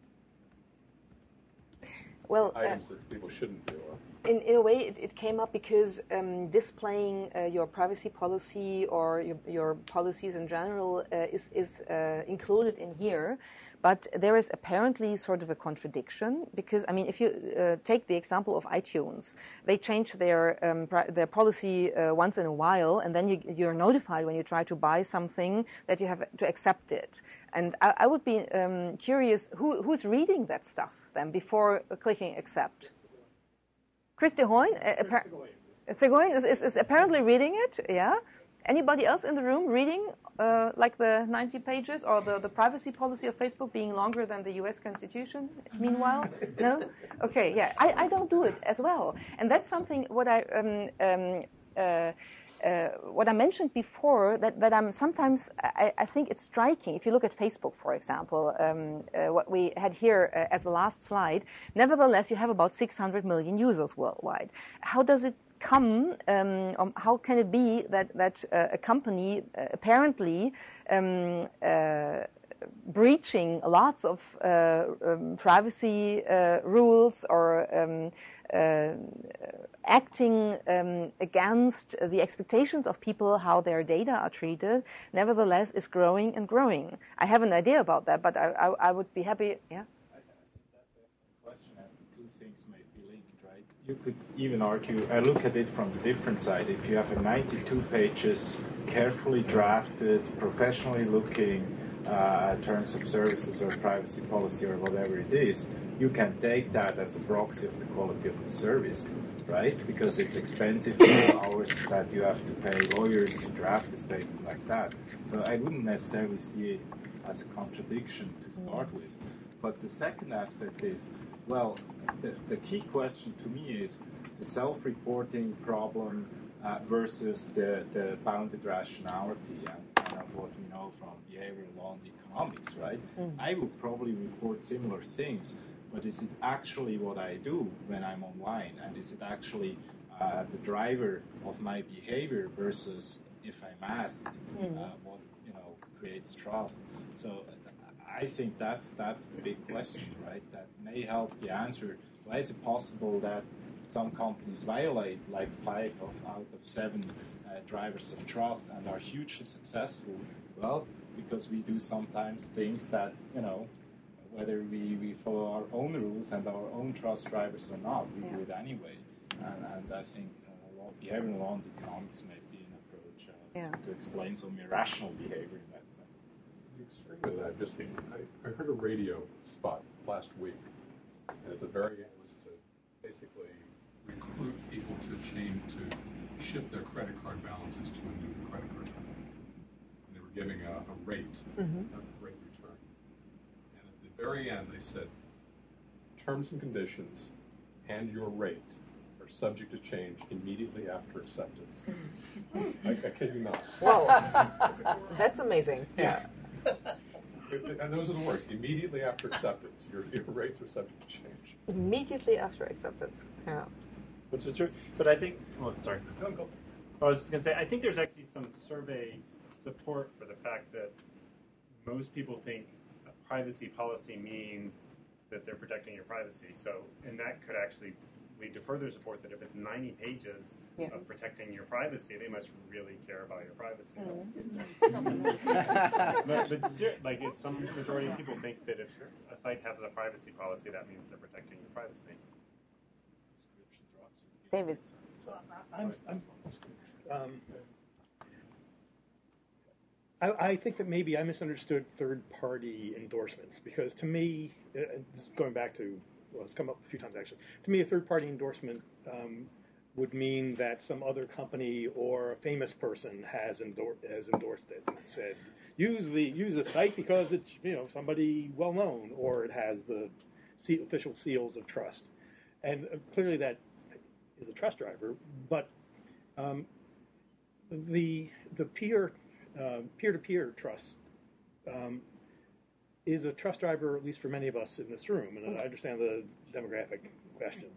Well, items that people shouldn't do. In a way, it came up because displaying your privacy policy or your policies in general is included in here. But there is apparently sort of a contradiction because, I mean, if you take the example of iTunes, they change their policy once in a while, and then you're notified when you try to buy something that you have to accept it. And I would be curious, who's reading that stuff then before clicking accept? Chris de Hoyn is apparently reading it, yeah? Anybody else in the room reading like the 90 pages or the privacy policy of Facebook being longer than the US Constitution meanwhile? No? Okay, yeah. I don't do it as well. And that's something what I mentioned before, that I'm sometimes, I think it's striking. If you look at Facebook, for example, what we had here as the last slide, nevertheless, you have about 600 million users worldwide. How does it come, how can it be that a company apparently breaching lots of privacy rules or acting against the expectations of people, how their data are treated, nevertheless is growing and growing? I have an idea about that, but I would be happy, yeah? I think that's an excellent question, and the two things may be linked, right? You could even argue, I look at it from the different side. If you have a 92 pages, carefully drafted, professionally looking terms of services or privacy policy or whatever it is, you can take that as a proxy of the quality of the service, right? Because it's expensive for hours that you have to pay lawyers to draft a statement like that. So I wouldn't necessarily see it as a contradiction to start with. But the second aspect is, well, the key question to me is the self-reporting problem versus the bounded rationality and kind of what we know from behavioral law and economics, right? I would probably report similar things, but is it actually what I do when I'm online? And is it actually the driver of my behavior versus if I'm asked what creates trust? So I think that's the big question, right? That may help the answer. Why is it possible that some companies violate like 5 out of 7 drivers of trust and are hugely successful? Well, because we do sometimes things that, whether we follow our own rules and our own trust drivers or not, we do it anyway. And I think behavioral law and economics may be an approach to explain some irrational behavior in that sense. The extreme of that, I heard a radio spot last week, and at the very end was to basically recruit people to shift their credit card balances to a new credit card company. And they were giving a rate, a rate return. And at the very end, they said, terms and conditions and your rate are subject to change immediately after acceptance. I kid you not. Whoa, that's amazing. Yeah. And those are the words. Immediately after acceptance, your rates are subject to change. Immediately after acceptance. Yeah. Which is true. But I think, sorry. I was just going to say, I think there's actually some survey support for the fact that most people think a privacy policy means that they're protecting your privacy. So, and that could actually lead to further support that if it's 90 pages of protecting your privacy, they must really care about your privacy. but still, like, some majority of people think that if a site has a privacy policy, that means they're protecting your privacy. David. So I think that maybe I misunderstood third-party endorsements, because to me, this is going back to, well, it's come up a few times actually, to me a third-party endorsement would mean that some other company or a famous person has endorsed it and said, use the site because it's somebody well-known, or it has the official seals of trust. And clearly that is a trust driver, but the peer-to-peer trust is a trust driver, at least for many of us in this room, and I understand the demographic question.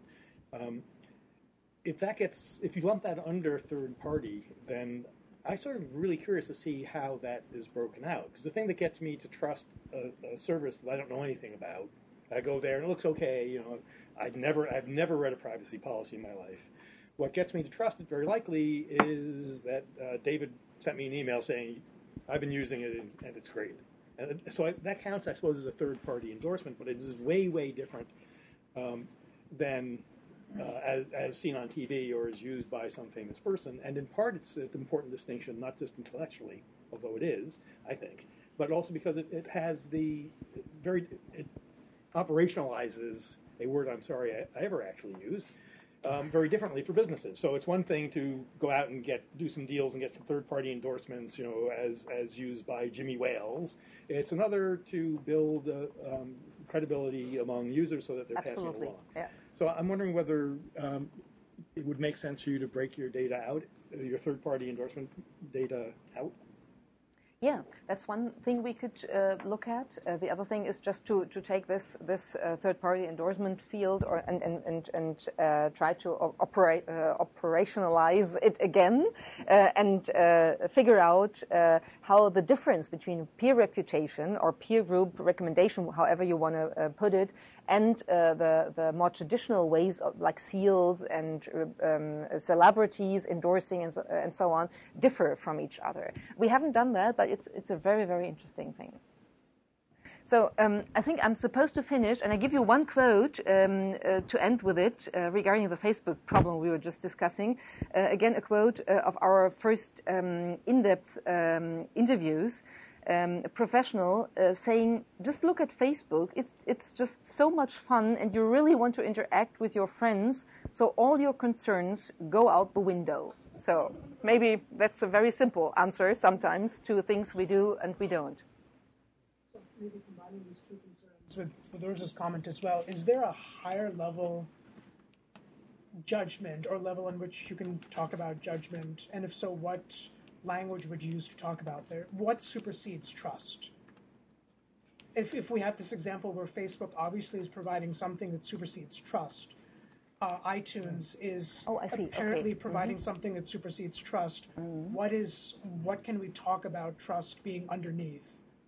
If you lump that under third party, then I'm sort of really curious to see how that is broken out. Because the thing that gets me to trust a service that I don't know anything about, I go there and it looks okay. I've never read a privacy policy in my life. What gets me to trust it very likely is that David sent me an email saying, I've been using it and it's great. And so that counts, I suppose, as a third-party endorsement, but it is way, way different than as seen on TV or as used by some famous person. And in part, it's an important distinction, not just intellectually, although it is, I think, but also because it has it operationalizes a word I'm sorry I ever actually used, very differently for businesses. So it's one thing to go out and do some deals and get some third-party endorsements, as used by Jimmy Wales. It's another to build credibility among users so that they're passing it along. Yeah. So I'm wondering whether it would make sense for you to break your data out, your third-party endorsement data out. Yeah, that's one thing we could look at. The other thing is just to take this third-party endorsement field and try to operationalize it again and figure out how the difference between peer reputation or peer group recommendation, however you want to put it, and the more traditional ways of like seals and celebrities endorsing and so on differ from each other. We haven't done that, but it's a very, very interesting thing. So I think I'm supposed to finish, and I give you one quote to end with it regarding the Facebook problem we were just discussing. Again, a quote of our first in-depth interviews. A professional saying, just look at Facebook, it's just so much fun and you really want to interact with your friends, so all your concerns go out the window. So maybe that's a very simple answer sometimes to things we do and we don't. So maybe combining these two concerns with Rosa's comment as well, is there a higher level judgment or level in which you can talk about judgment, and if so, what language would you use to talk about there? What supersedes trust? If we have this example where Facebook obviously is providing something that supersedes trust, iTunes is apparently providing something that supersedes trust. What can we talk about trust being underneath?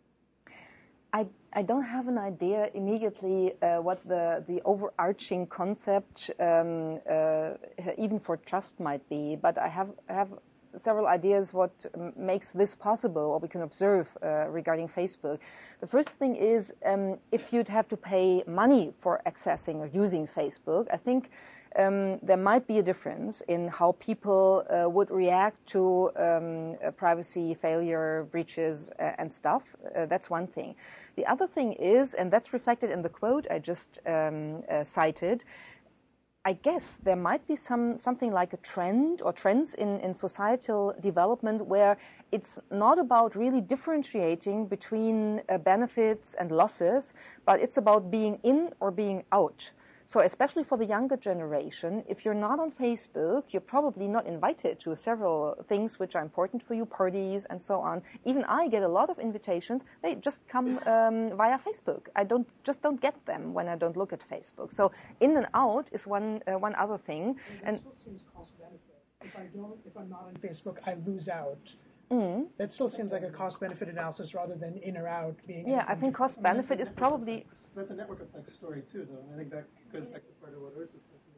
I don't have an idea immediately what the overarching concept even for trust might be, but I have several ideas what makes this possible, what we can observe regarding Facebook. The first thing is if you'd have to pay money for accessing or using Facebook, I think there might be a difference in how people would react to privacy failure, breaches, and stuff. That's one thing. The other thing is, and that's reflected in the quote I just cited, I guess there might be something like a trend or trends in societal development where it's not about really differentiating between benefits and losses, but it's about being in or being out. So especially for the younger generation, if you're not on Facebook, you're probably not invited to several things which are important for you, parties and so on. Even I get a lot of invitations. They just come via Facebook. I don't get them when I don't look at Facebook. So in and out is one other thing. And it still seems cost benefit. If I'm not on Facebook, I lose out. That still seems like a cost-benefit analysis rather than in or out being. Yeah, I think cost-benefit is probably. That's a network effect story too, though. I think that goes back to part of what Urs was talking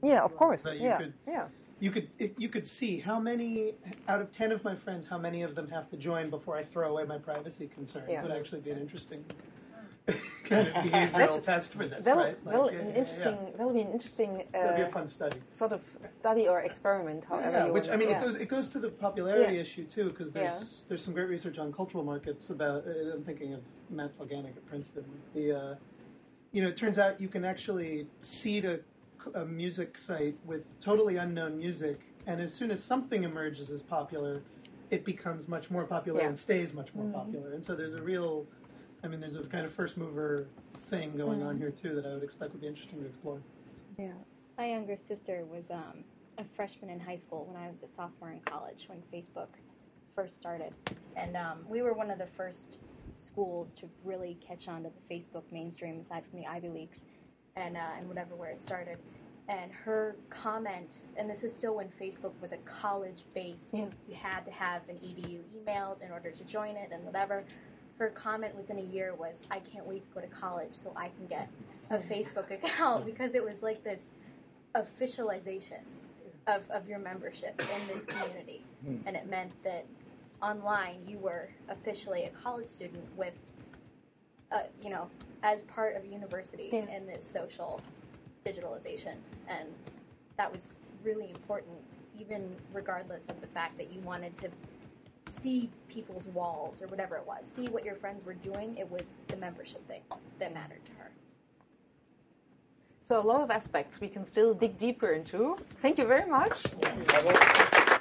Yeah, of course. That you you could see how many out of 10 of my friends, how many of them have to join before I throw away my privacy concerns. Would actually be an interesting kind of behavioral test for this, right? That'll be an interesting. That'll be a fun study. Sort of study or experiment, however. Which I mean, it goes to the popularity issue too, because there's some great research on cultural markets about. I'm thinking of Matt Salganik at Princeton. It turns out you can actually seed a music site with totally unknown music, and as soon as something emerges as popular, it becomes much more popular and stays much more popular. And so there's there's a kind of first mover thing going on here too that I would expect would be interesting to explore. Yeah. My younger sister was a freshman in high school when I was a sophomore in college when Facebook first started, and we were one of the first schools to really catch on to the Facebook mainstream, aside from the Ivy Leagues and whatever where it started. And her comment, and this is still when Facebook was a college-based, you had to have an EDU emailed in order to join it and whatever. Her comment within a year was, I can't wait to go to college so I can get a Facebook account, because it was like this officialization of your membership in this community. And it meant that online you were officially a college student with, as part of a university in this social digitalization. And that was really important, even regardless of the fact that you wanted to see people's walls or whatever it was, see what your friends were doing. It was the membership thing that mattered to her. So a lot of aspects we can still dig deeper into. Thank you very much.